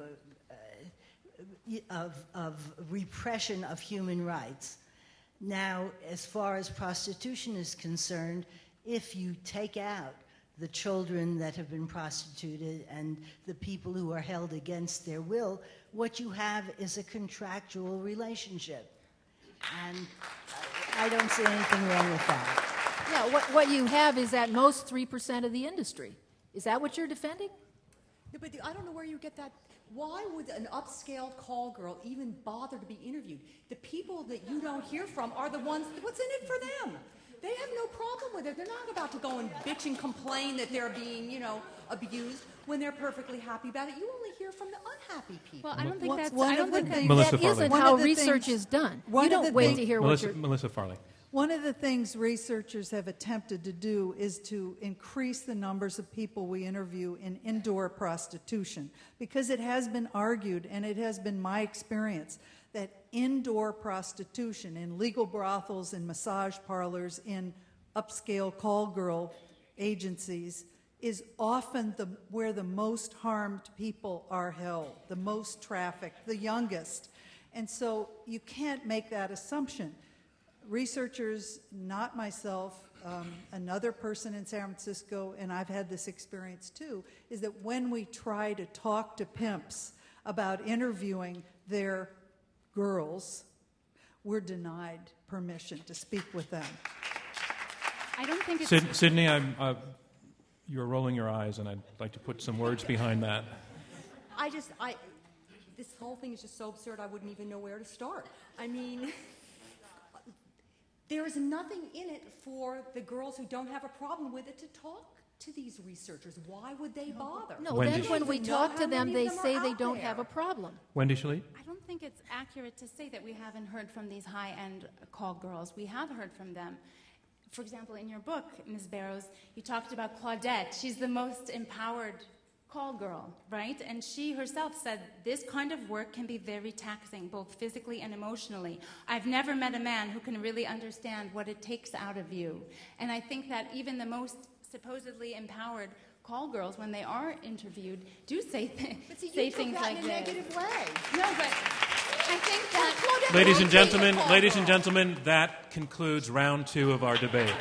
Of, of repression of human rights. Now, as far as prostitution is concerned, if you take out the children that have been prostituted and the people who are held against their will, what you have is a contractual relationship. And I don't see anything wrong with that. Yeah, what, what you have is at most three percent of the industry. Is that what you're defending? Yeah, but the, I don't know where you get that. Why would an upscale call girl even bother to be interviewed? The people that you don't hear from are the ones, what's in it for them? They have no problem with it. They're not about to go and bitch and complain that they're being, you know, abused when they're perfectly happy about it. You only hear from the unhappy people. Well, I don't think One- that's. one I of don't the think that, things- Melissa That Farley. isn't One how of the research things- is done. one You of don't the wait things- to hear Melissa, what you're... Melissa Farley. One of the things researchers have attempted to do is to increase the numbers of people we interview in indoor prostitution, because it has been argued, and it has been my experience, that indoor prostitution in legal brothels, in massage parlors, in upscale call girl agencies is often the, where the most harmed people are held, the most trafficked, the youngest. And so you can't make that assumption. Researchers, not myself, um, another person in San Francisco, and I've had this experience too, is that when we try to talk to pimps about interviewing their girls, we're denied permission to speak with them. I don't think it's. Sid- Sydney, I'm, uh, you're rolling your eyes, and I'd like to put some words behind that. I just, I, this whole thing is just so absurd I wouldn't even know where to start. I mean, there is nothing in it for the girls who don't have a problem with it to talk to these researchers. Why would they bother? No, Wendy. then when we Know talk how to them, many they of them say are they out don't there. have a problem. Wendy Shalit? I don't think it's accurate to say that we haven't heard from these high-end call girls. We have heard from them. For example, in your book, Miz Barrows, you talked about Claudette. She's the most empowered call girl, right? And she herself said this kind of work can be very taxing, both physically and emotionally. I've never met a man who can really understand what it takes out of you. And I think that even the most supposedly empowered call girls, when they are interviewed, do say, th- But see, you say took things that like in a this. negative way. No, but I think that... Ladies and gentlemen, ladies and gentlemen, that concludes round two of our debate.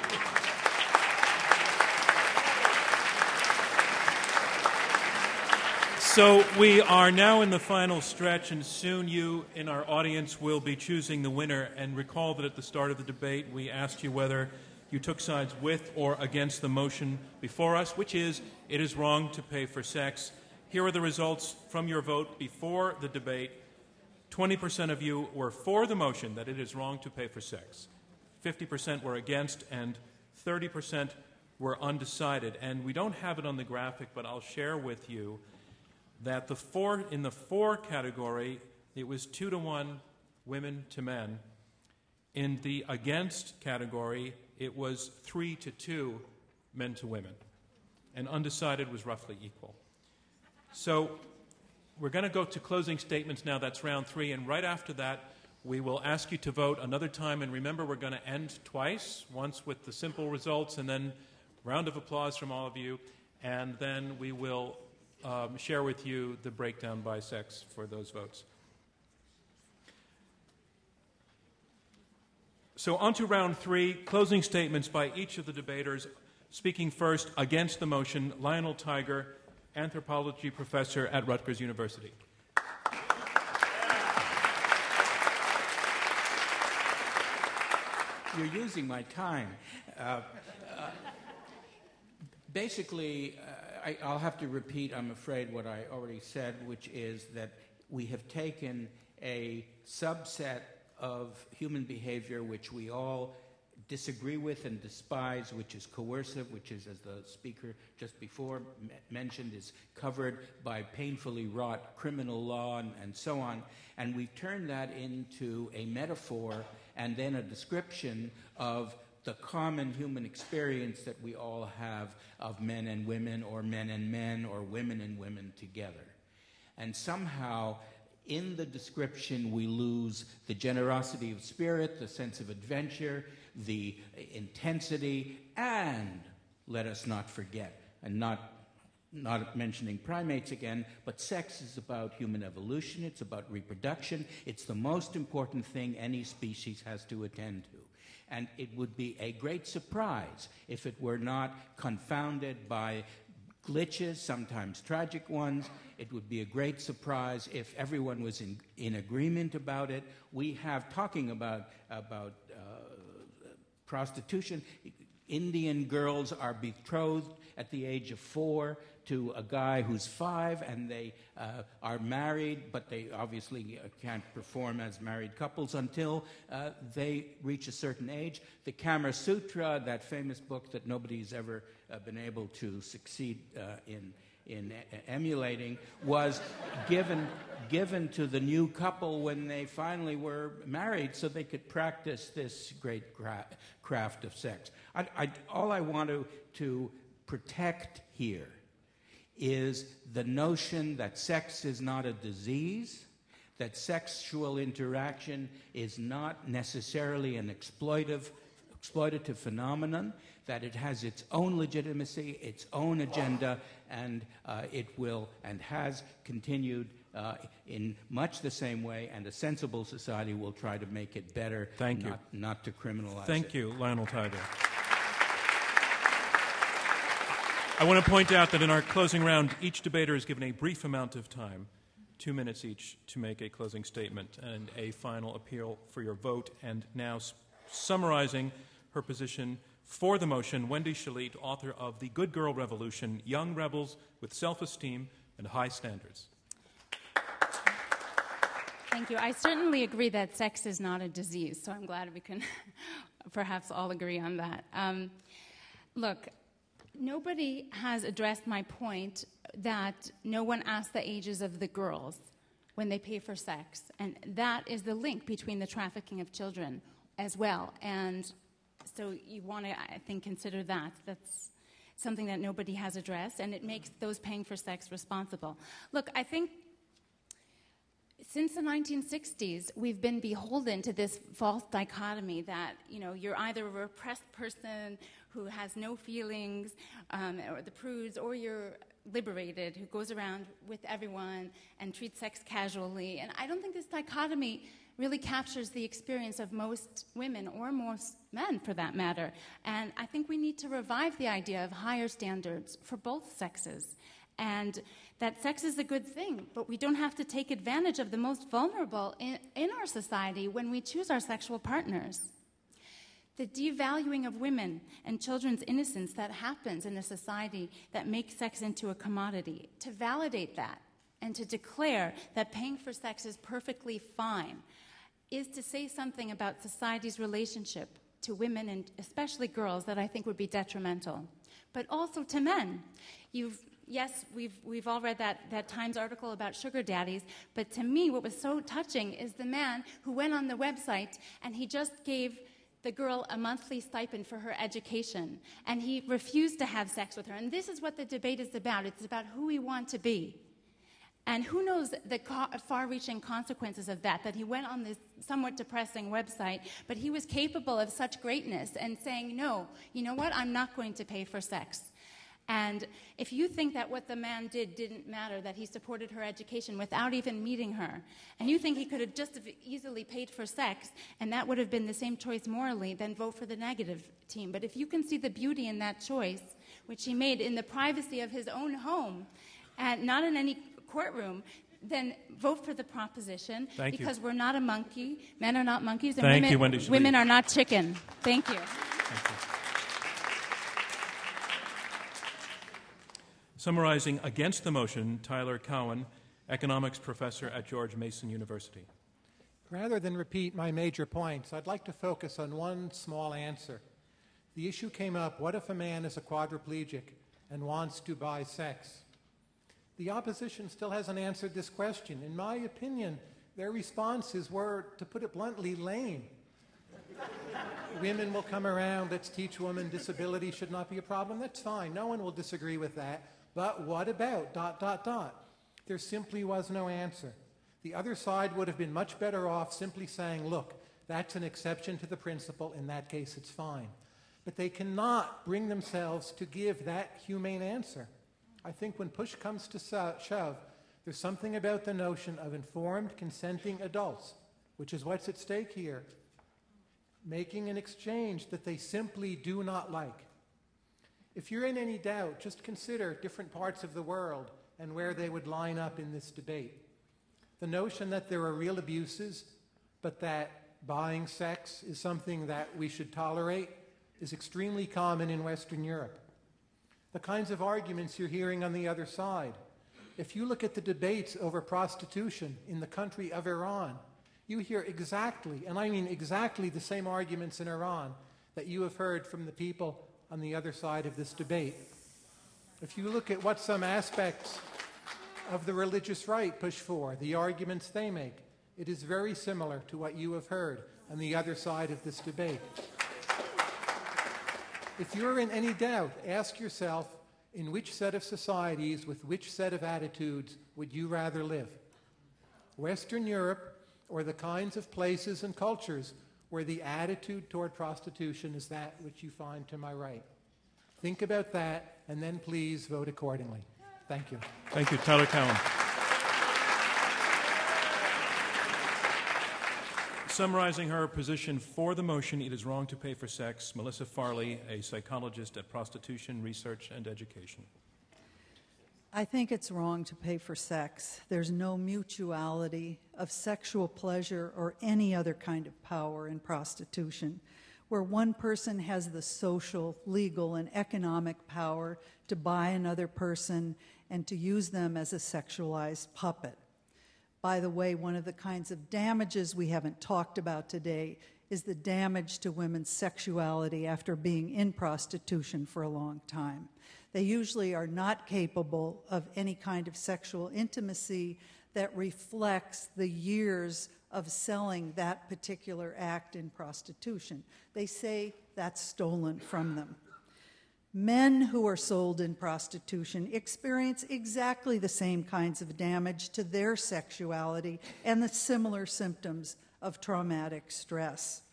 So we are now in the final stretch, and soon you in our audience will be choosing the winner. And recall that at the start of the debate, we asked you whether you took sides with or against the motion before us, which is, it is wrong to pay for sex. Here are the results from your vote before the debate. twenty percent of you were for the motion that it is wrong to pay for sex. fifty percent were against, and thirty percent were undecided. And we don't have it on the graphic, but I'll share with you that the four, in the for category, it was two to one women to men. In the against category, it was three to two men to women. And undecided was roughly equal. So we're going to go to closing statements now. That's round three. And right after that, we will ask you to vote another time. And remember, we're going to end twice, once with the simple results, and then round of applause from all of you. And then we will um, share with you the breakdown by sex for those votes. So on to round three, closing statements by each of the debaters. Speaking first against the motion, Lionel Tiger, anthropology professor at Rutgers University. You're using my time. Uh, uh, basically, uh, I, I'll have to repeat, I'm afraid, what I already said, which is that we have taken a subset of human behavior which we all disagree with and despise, which is coercive, which is, as the speaker just before m- mentioned, is covered by painfully wrought criminal law and, and so on. And we've turned that into a metaphor and then a description of the common human experience that we all have of men and women, or men and men, or women and women together. And somehow, in the description, we lose the generosity of spirit, the sense of adventure, the intensity, and let us not forget, and not, not mentioning primates again, but sex is about human evolution, it's about reproduction, it's the most important thing any species has to attend to. And it would be a great surprise if it were not confounded by glitches, sometimes tragic ones. It would be a great surprise if everyone was in, in agreement about it. We have, talking about, about uh, prostitution, Indian girls are betrothed at the age of four to a guy who's five, and they uh, are married, but they obviously uh, can't perform as married couples until uh, they reach a certain age. The Kama Sutra, that famous book that nobody's ever uh, been able to succeed uh, in in e- emulating, was given given to the new couple when they finally were married, so they could practice this great gra- craft of sex. I, I, all I want to, to protect here is the notion that sex is not a disease, that sexual interaction is not necessarily an exploitive, exploitative phenomenon, that it has its own legitimacy, its own agenda, and uh, it will and has continued uh, in much the same way, and a sensible society will try to make it better, Thank not, you. not to criminalize Thank it. you, Lionel Tiger. I want to point out that in our closing round, each debater is given a brief amount of time, two minutes each, to make a closing statement and a final appeal for your vote. And now, s- summarizing her position for the motion, Wendy Shalit, author of The Good Girl Revolution, Young Rebels with Self-Esteem and High Standards. Thank you. I certainly agree that sex is not a disease, so I'm glad we can perhaps all agree on that. Um, look, nobody has addressed my point that no one asks the ages of the girls when they pay for sex, and that is the link between the trafficking of children as well. And so you want to, I think, consider that. That's something that nobody has addressed, and it makes those paying for sex responsible. Look, I think since the nineteen sixties, we've been beholden to this false dichotomy that, you know, you're either a repressed person who has no feelings, um, or the prudes, or you're liberated, who goes around with everyone and treats sex casually. And I don't think this dichotomy really captures the experience of most women, or most men for that matter. And I think we need to revive the idea of higher standards for both sexes, and that sex is a good thing, but we don't have to take advantage of the most vulnerable in, in our society when we choose our sexual partners. The devaluing of women and children's innocence that happens in a society that makes sex into a commodity, to validate that and to declare that paying for sex is perfectly fine, is to say something about society's relationship to women, and especially girls, that I think would be detrimental. But also to men. You've Yes, we've we've all read that, that Times article about sugar daddies, but to me what was so touching is the man who went on the website and he just gave the girl a monthly stipend for her education, and he refused to have sex with her. And this is what the debate is about. It's about who we want to be. And who knows the co- far-reaching consequences of that, that he went on this somewhat depressing website, but he was capable of such greatness and saying, no, you know what, I'm not going to pay for sex. And if you think that what the man did didn't matter, that he supported her education without even meeting her, and you think he could have just easily paid for sex, and that would have been the same choice morally, then vote for the negative team. But if you can see the beauty in that choice, which he made in the privacy of his own home, and not in any courtroom, then vote for the proposition. Thank because you. we're not a monkey. Men are not monkeys, and Thank women, you, Wendy women Shalit. are not chicken. Thank you. Thank you. Summarizing against the motion, Tyler Cowen, economics professor at George Mason University. Rather than repeat my major points, I'd like to focus on one small answer. The issue came up, what if a man is a quadriplegic and wants to buy sex? The opposition still hasn't answered this question. In my opinion, their responses were, to put it bluntly, lame. Women will come around, let's teach women disability should not be a problem. That's fine. No one will disagree with that. But what about dot, dot, dot? There simply was no answer. The other side would have been much better off simply saying, look, that's an exception to the principle. In that case, it's fine. But they cannot bring themselves to give that humane answer. I think when push comes to shove, there's something about the notion of informed, consenting adults, which is what's at stake here, making an exchange that they simply do not like. If you're in any doubt, just consider different parts of the world and where they would line up in this debate. The notion that there are real abuses, but that buying sex is something that we should tolerate, is extremely common in Western Europe. The kinds of arguments you're hearing on the other side. If you look at the debates over prostitution in the country of Iran, you hear exactly, and I mean exactly the same arguments in Iran that you have heard from the people on the other side of this debate. If you look at what some aspects of the religious right push for, the arguments they make, it is very similar to what you have heard on the other side of this debate. If you're in any doubt, ask yourself, in which set of societies with which set of attitudes would you rather live? Western Europe, or the kinds of places and cultures where the attitude toward prostitution is that which you find to my right? Think about that, and then please vote accordingly. Thank you. Thank you. Tyler Cowen. Summarizing her position for the motion, it is wrong to pay for sex, Melissa Farley, a psychologist at Prostitution Research and Education. I think it's wrong to pay for sex. There's no mutuality of sexual pleasure or any other kind of power in prostitution, where one person has the social, legal, and economic power to buy another person and to use them as a sexualized puppet. By the way, one of the kinds of damages we haven't talked about today is the damage to women's sexuality after being in prostitution for a long time. They usually are not capable of any kind of sexual intimacy that reflects the years of selling that particular act in prostitution. They say that's stolen from them. Men who are sold in prostitution experience exactly the same kinds of damage to their sexuality and the similar symptoms of traumatic stress.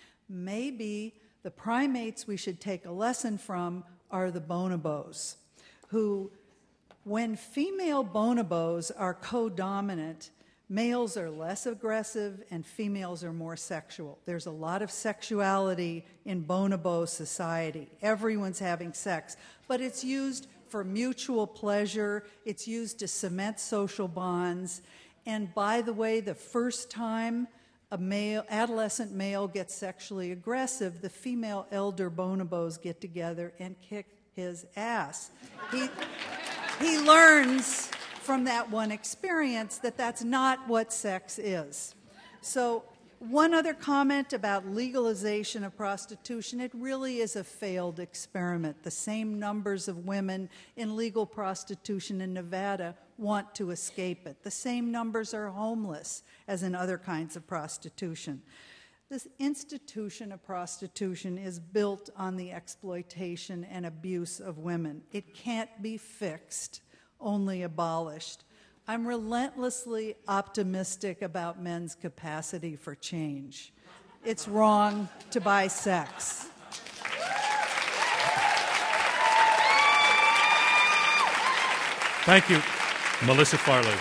Maybe the primates we should take a lesson from are the bonobos, who, when female bonobos are co-dominant, males are less aggressive and females are more sexual. There's a lot of sexuality in bonobo society. Everyone's having sex, but it's used for mutual pleasure. It's used to cement social bonds. And by the way, the first time a male, adolescent male gets sexually aggressive, the female elder bonobos get together and kick his ass. He, he learns from that one experience that that's not what sex is. So one other comment about legalization of prostitution, it really is a failed experiment. The same numbers of women in legal prostitution in Nevada want to escape it. The same numbers are homeless as in other kinds of prostitution. This institution of prostitution is built on the exploitation and abuse of women. It can't be fixed, only abolished. I'm relentlessly optimistic about men's capacity for change. It's wrong to buy sex. Thank you, Melissa Farley.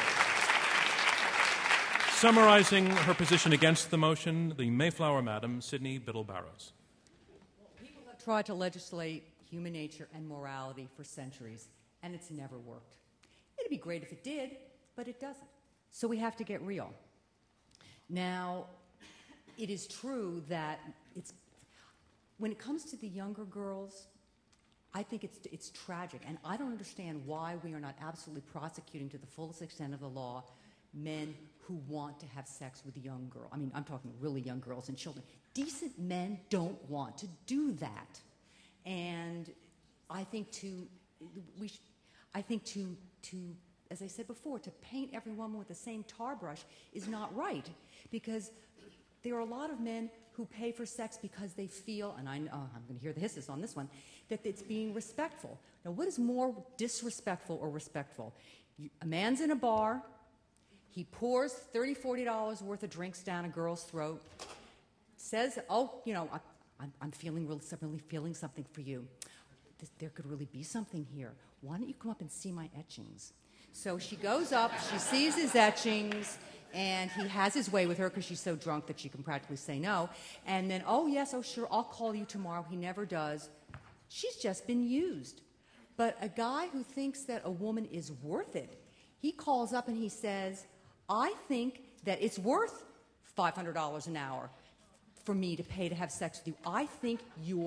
Summarizing her position against the motion, the Mayflower Madam, Sydney Biddle-Barrows. People have tried to legislate human nature and morality for centuries, and it's never worked. It'd be great if it did, but it doesn't. So we have to get real. Now, it is true that it's when it comes to the younger girls, I think it's it's tragic, and I don't understand why we are not absolutely prosecuting to the fullest extent of the law men who want to have sex with young girls. I mean, I'm talking really young girls and children. Decent men don't want to do that, and I think to we. Sh- I think to, to, as I said before, to paint every woman with the same tar brush is not right, because there are a lot of men who pay for sex because they feel, and I know, oh, I'm going to hear the hisses on this one, that it's being respectful. Now, what is more disrespectful or respectful? You, a man's in a bar, he pours thirty dollars, forty dollars worth of drinks down a girl's throat, says, oh, you know, I, I'm, I'm feeling really, really feeling something for you. This, there could really be something here. Why don't you come up and see my etchings? So she goes up, she sees his etchings, and he has his way with her because she's so drunk that she can practically say no. And then, oh, yes, oh, sure, I'll call you tomorrow. He never does. She's just been used. But a guy who thinks that a woman is worth it, he calls up and he says, I think that it's worth five hundred dollars an hour for me to pay to have sex with you. I think you're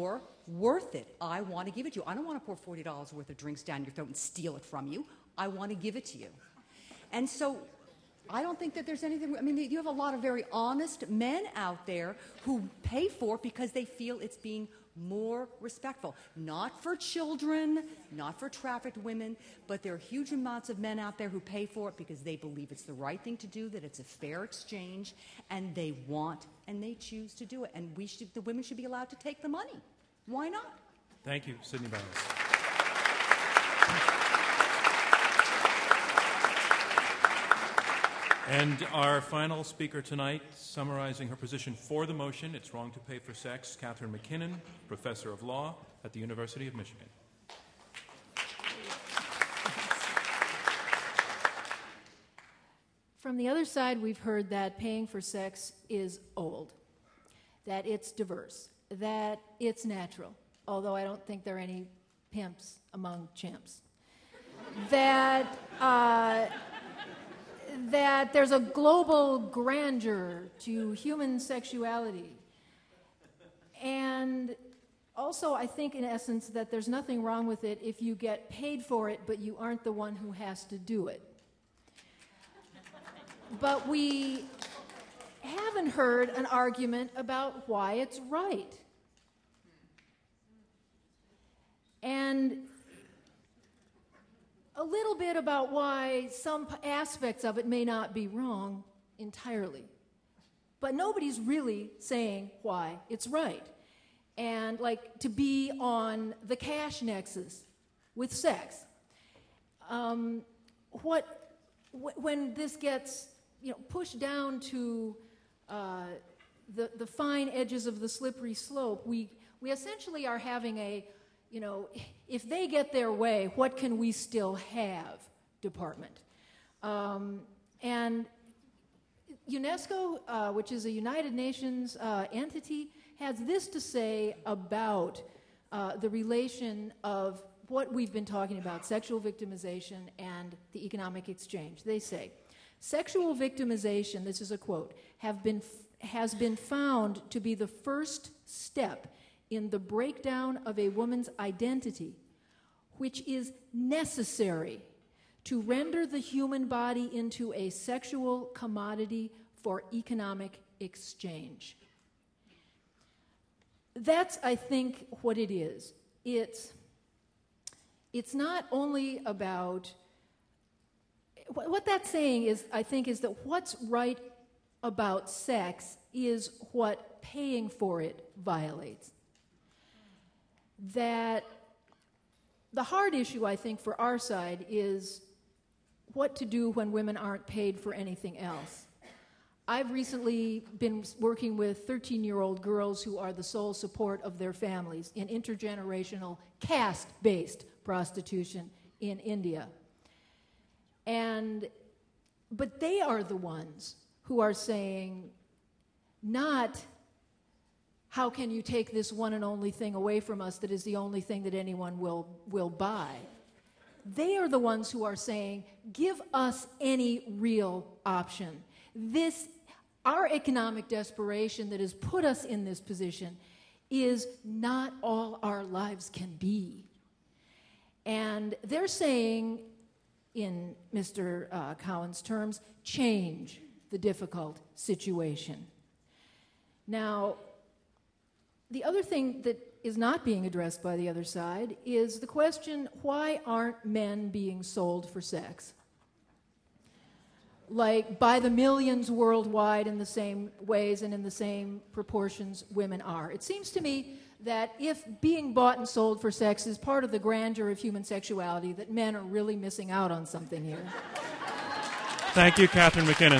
worth it. I want to give it to you. I don't want to pour forty dollars worth of drinks down your throat and steal it from you. I want to give it to you. And so I don't think that there's anything, I mean, you have a lot of very honest men out there who pay for it because they feel it's being more respectful. Not for children, not for trafficked women, but there are huge amounts of men out there who pay for it because they believe it's the right thing to do, that it's a fair exchange, and they want and they choose to do it. And we should, the women should be allowed to take the money. Why not? Thank you, Sidney Ballas. And our final speaker tonight, summarizing her position for the motion, it's wrong to pay for sex, Catherine McKinnon, professor of law at the University of Michigan. From the other side, we've heard that paying for sex is old, that it's diverse, that it's natural, although I don't think there are any pimps among chimps. That... Uh, that there's a global grandeur to human sexuality. And also, I think, in essence, that there's nothing wrong with it if you get paid for it, but you aren't the one who has to do it. But we haven't heard an argument about why it's right. And a little bit about why some aspects of it may not be wrong entirely. But nobody's really saying why it's right. And like to be on the cash nexus with sex. Um, what wh- when this gets you know pushed down to uh, the the fine edges of the slippery slope, we we essentially are having a You know, if they get their way, what can we still have department? Um, and UNESCO, uh, which is a United Nations uh, entity, has this to say about uh, the relation of what we've been talking about, sexual victimization and the economic exchange. They say, sexual victimization, this is a quote, have been f- has been found to be the first step in the breakdown of a woman's identity, which is necessary to render the human body into a sexual commodity for economic exchange. That's, I think, what it is. It's, it's not only about... What that's saying is, I think, is that what's right about sex is what paying for it violates. That the hard issue, I think, for our side is what to do when women aren't paid for anything else. I've recently been working with thirteen-year-old girls who are the sole support of their families in intergenerational caste-based prostitution in India. And, but they are the ones who are saying, not, how can you take this one and only thing away from us that is the only thing that anyone will, will buy? They are the ones who are saying, give us any real option. This, our economic desperation that has put us in this position is not all our lives can be. And they're saying, in Mister Uh, Cowan's terms, change the difficult situation. Now, the other thing that is not being addressed by the other side is the question, why aren't men being sold for sex? Like, by the millions worldwide in the same ways and in the same proportions women are. It seems to me that if being bought and sold for sex is part of the grandeur of human sexuality, that men are really missing out on something here. Thank you, Catherine McKinnon.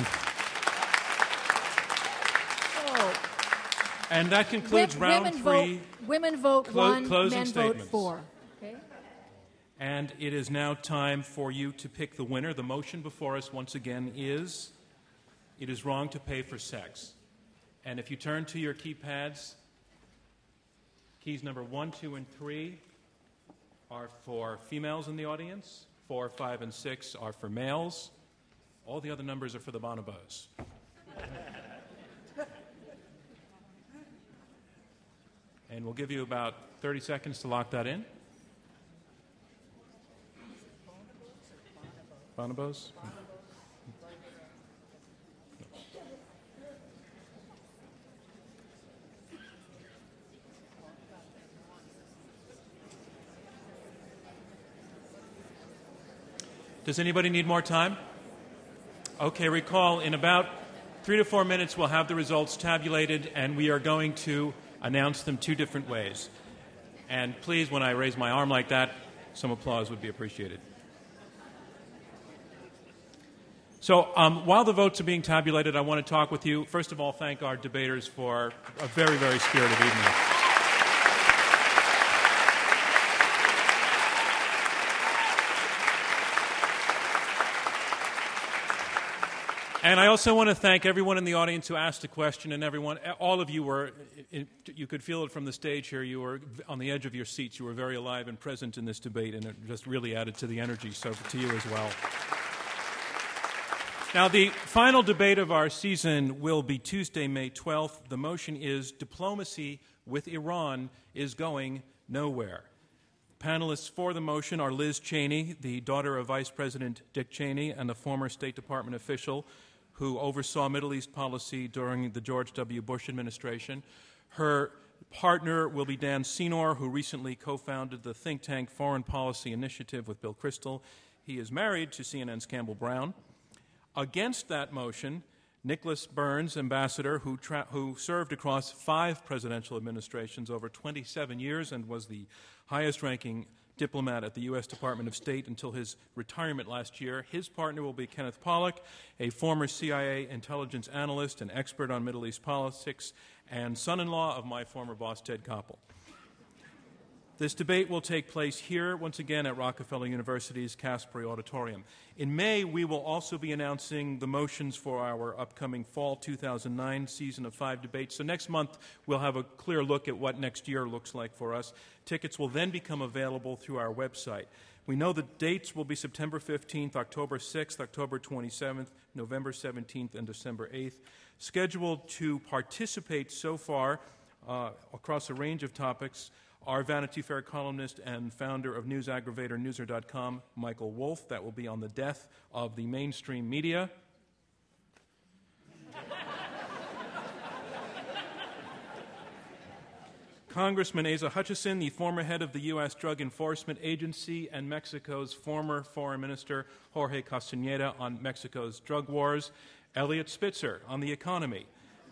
So, and that concludes round women three. Vote, women vote Clo- one, closing men statements. vote four. Okay? And it is now time for you to pick the winner. The motion before us, once again, is it is wrong to pay for sex. And if you turn to your keypads, keys number one, two, and three are for females in the audience. Four, five, and six are for males. All the other numbers are for the bonobos. And we'll give you about thirty seconds to lock that in. Bonobos? Does anybody need more time? Okay, recall, in about three to four minutes we'll have the results tabulated, and we are going to announce them two different ways. And please, when I raise my arm like that, some applause would be appreciated. So um, while the votes are being tabulated, I want to talk with you. First of all, thank our debaters for a very, very spirited evening. And I also want to thank everyone in the audience who asked a question, and everyone, all of you were, you could feel it from the stage here, you were on the edge of your seats, you were very alive and present in this debate, and it just really added to the energy, so to you as well. Now, the final debate of our season will be Tuesday, May twelfth. The motion is Diplomacy with Iran is Going Nowhere. Panelists for the motion are Liz Cheney, the daughter of Vice President Dick Cheney and a former State Department official who oversaw Middle East policy during the George W. Bush administration. Her partner will be Dan Senor, who recently co-founded the think tank Foreign Policy Initiative with Bill Kristol. He is married to C N N's Campbell Brown. Against that motion, Nicholas Burns, ambassador who, tra- who served across five presidential administrations over twenty-seven years and was the highest-ranking diplomat at the U S Department of State until his retirement last year. His partner will be Kenneth Pollock, a former C I A intelligence analyst and expert on Middle East politics, and son-in-law of my former boss, Ted Koppel. This debate will take place here, once again, at Rockefeller University's Caspery Auditorium. In May, we will also be announcing the motions for our upcoming fall two thousand nine season of five debates. So next month, we'll have a clear look at what next year looks like for us. Tickets will then become available through our website. We know the dates will be September fifteenth, October sixth, October twenty-seventh, November seventeenth, and December eighth. Scheduled to participate so far uh, across a range of topics, our Vanity Fair columnist and founder of news aggregator Newser dot com, Michael Wolff. That will be on the death of the mainstream media. Congressman Asa Hutchison, the former head of the U S Drug Enforcement Agency, and Mexico's former foreign minister, Jorge Castañeda, on Mexico's drug wars. Eliot Spitzer on the economy.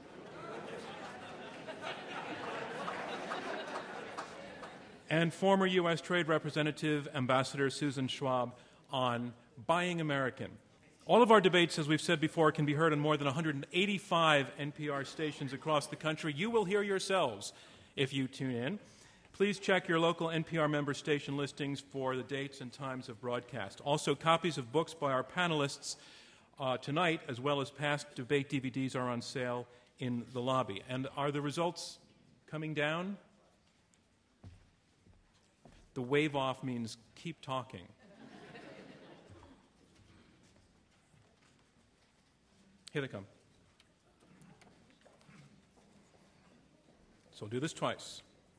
And former U S Trade Representative Ambassador Susan Schwab on Buying American. All of our debates, as we've said before, can be heard on more than one hundred eighty-five N P R stations across the country. You will hear yourselves if you tune in. Please check your local N P R member station listings for the dates and times of broadcast. Also, copies of books by our panelists uh, tonight, as well as past debate D V Ds, are on sale in the lobby. And are the results coming down? The wave off means keep talking. Here they come. So we'll do this twice.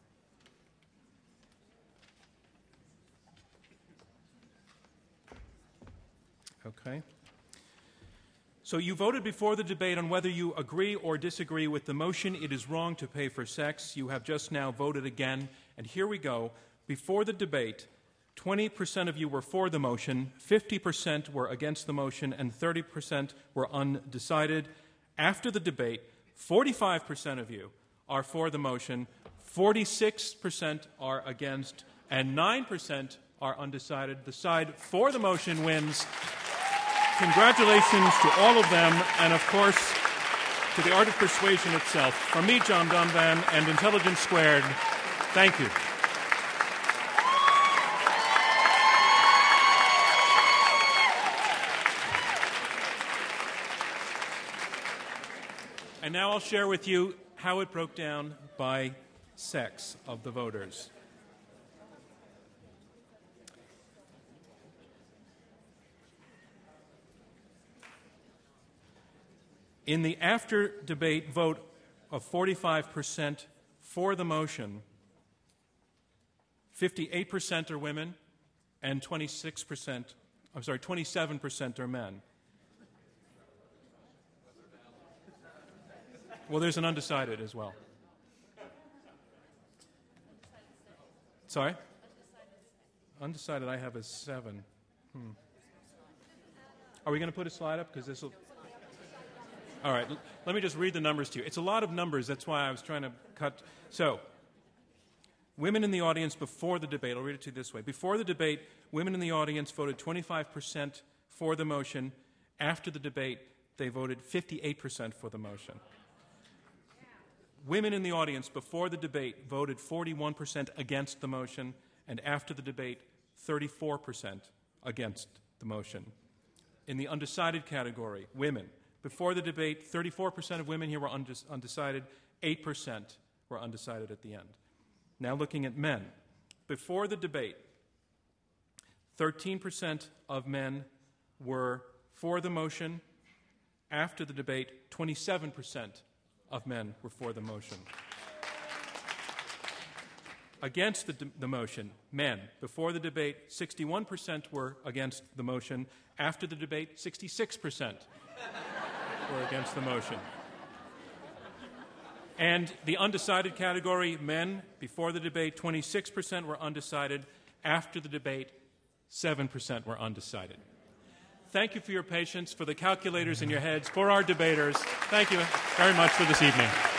Okay. So you voted before the debate on whether you agree or disagree with the motion, it is wrong to pay for sex. You have just now voted again, and here we go. Before the debate, twenty percent of you were for the motion, fifty percent were against the motion, and thirty percent were undecided. After the debate, forty-five percent of you are for the motion, forty-six percent are against, and nine percent are undecided. The side for the motion wins. Congratulations to all of them, and of course, to the art of persuasion itself. From me, John Donvan, and Intelligence Squared, thank you. And now I'll share with you how it broke down by sex of the voters. In the after-debate vote of forty-five percent for the motion, fifty-eight percent are women, and twenty-six percent, I'm sorry, twenty-seven percent are men. Well, there's an undecided as well. Sorry? Undecided I have as seven. Hmm. Are we going to put a slide up? Because this will... All right, l- let me just read the numbers to you. It's a lot of numbers, that's why I was trying to cut... So, women in the audience before the debate, I'll read it to you this way. Before the debate, women in the audience voted twenty-five percent for the motion. After the debate, they voted fifty-eight percent for the motion. Women in the audience before the debate voted forty-one percent against the motion, and after the debate, thirty-four percent against the motion. In the undecided category, women. Before the debate, thirty-four percent of women here were undes- undecided, eight percent were undecided at the end. Now looking at men. Before the debate, thirteen percent of men were for the motion. After the debate, twenty-seven percent of men were for the motion. Against the, de- the motion, men. Before the debate, sixty-one percent were against the motion. After the debate, sixty-six percent were against the motion. And the undecided category, men. Before the debate, twenty-six percent were undecided. After the debate, seven percent were undecided. Thank you for your patience, for the calculators in your heads, for our debaters. Thank you very much for this evening.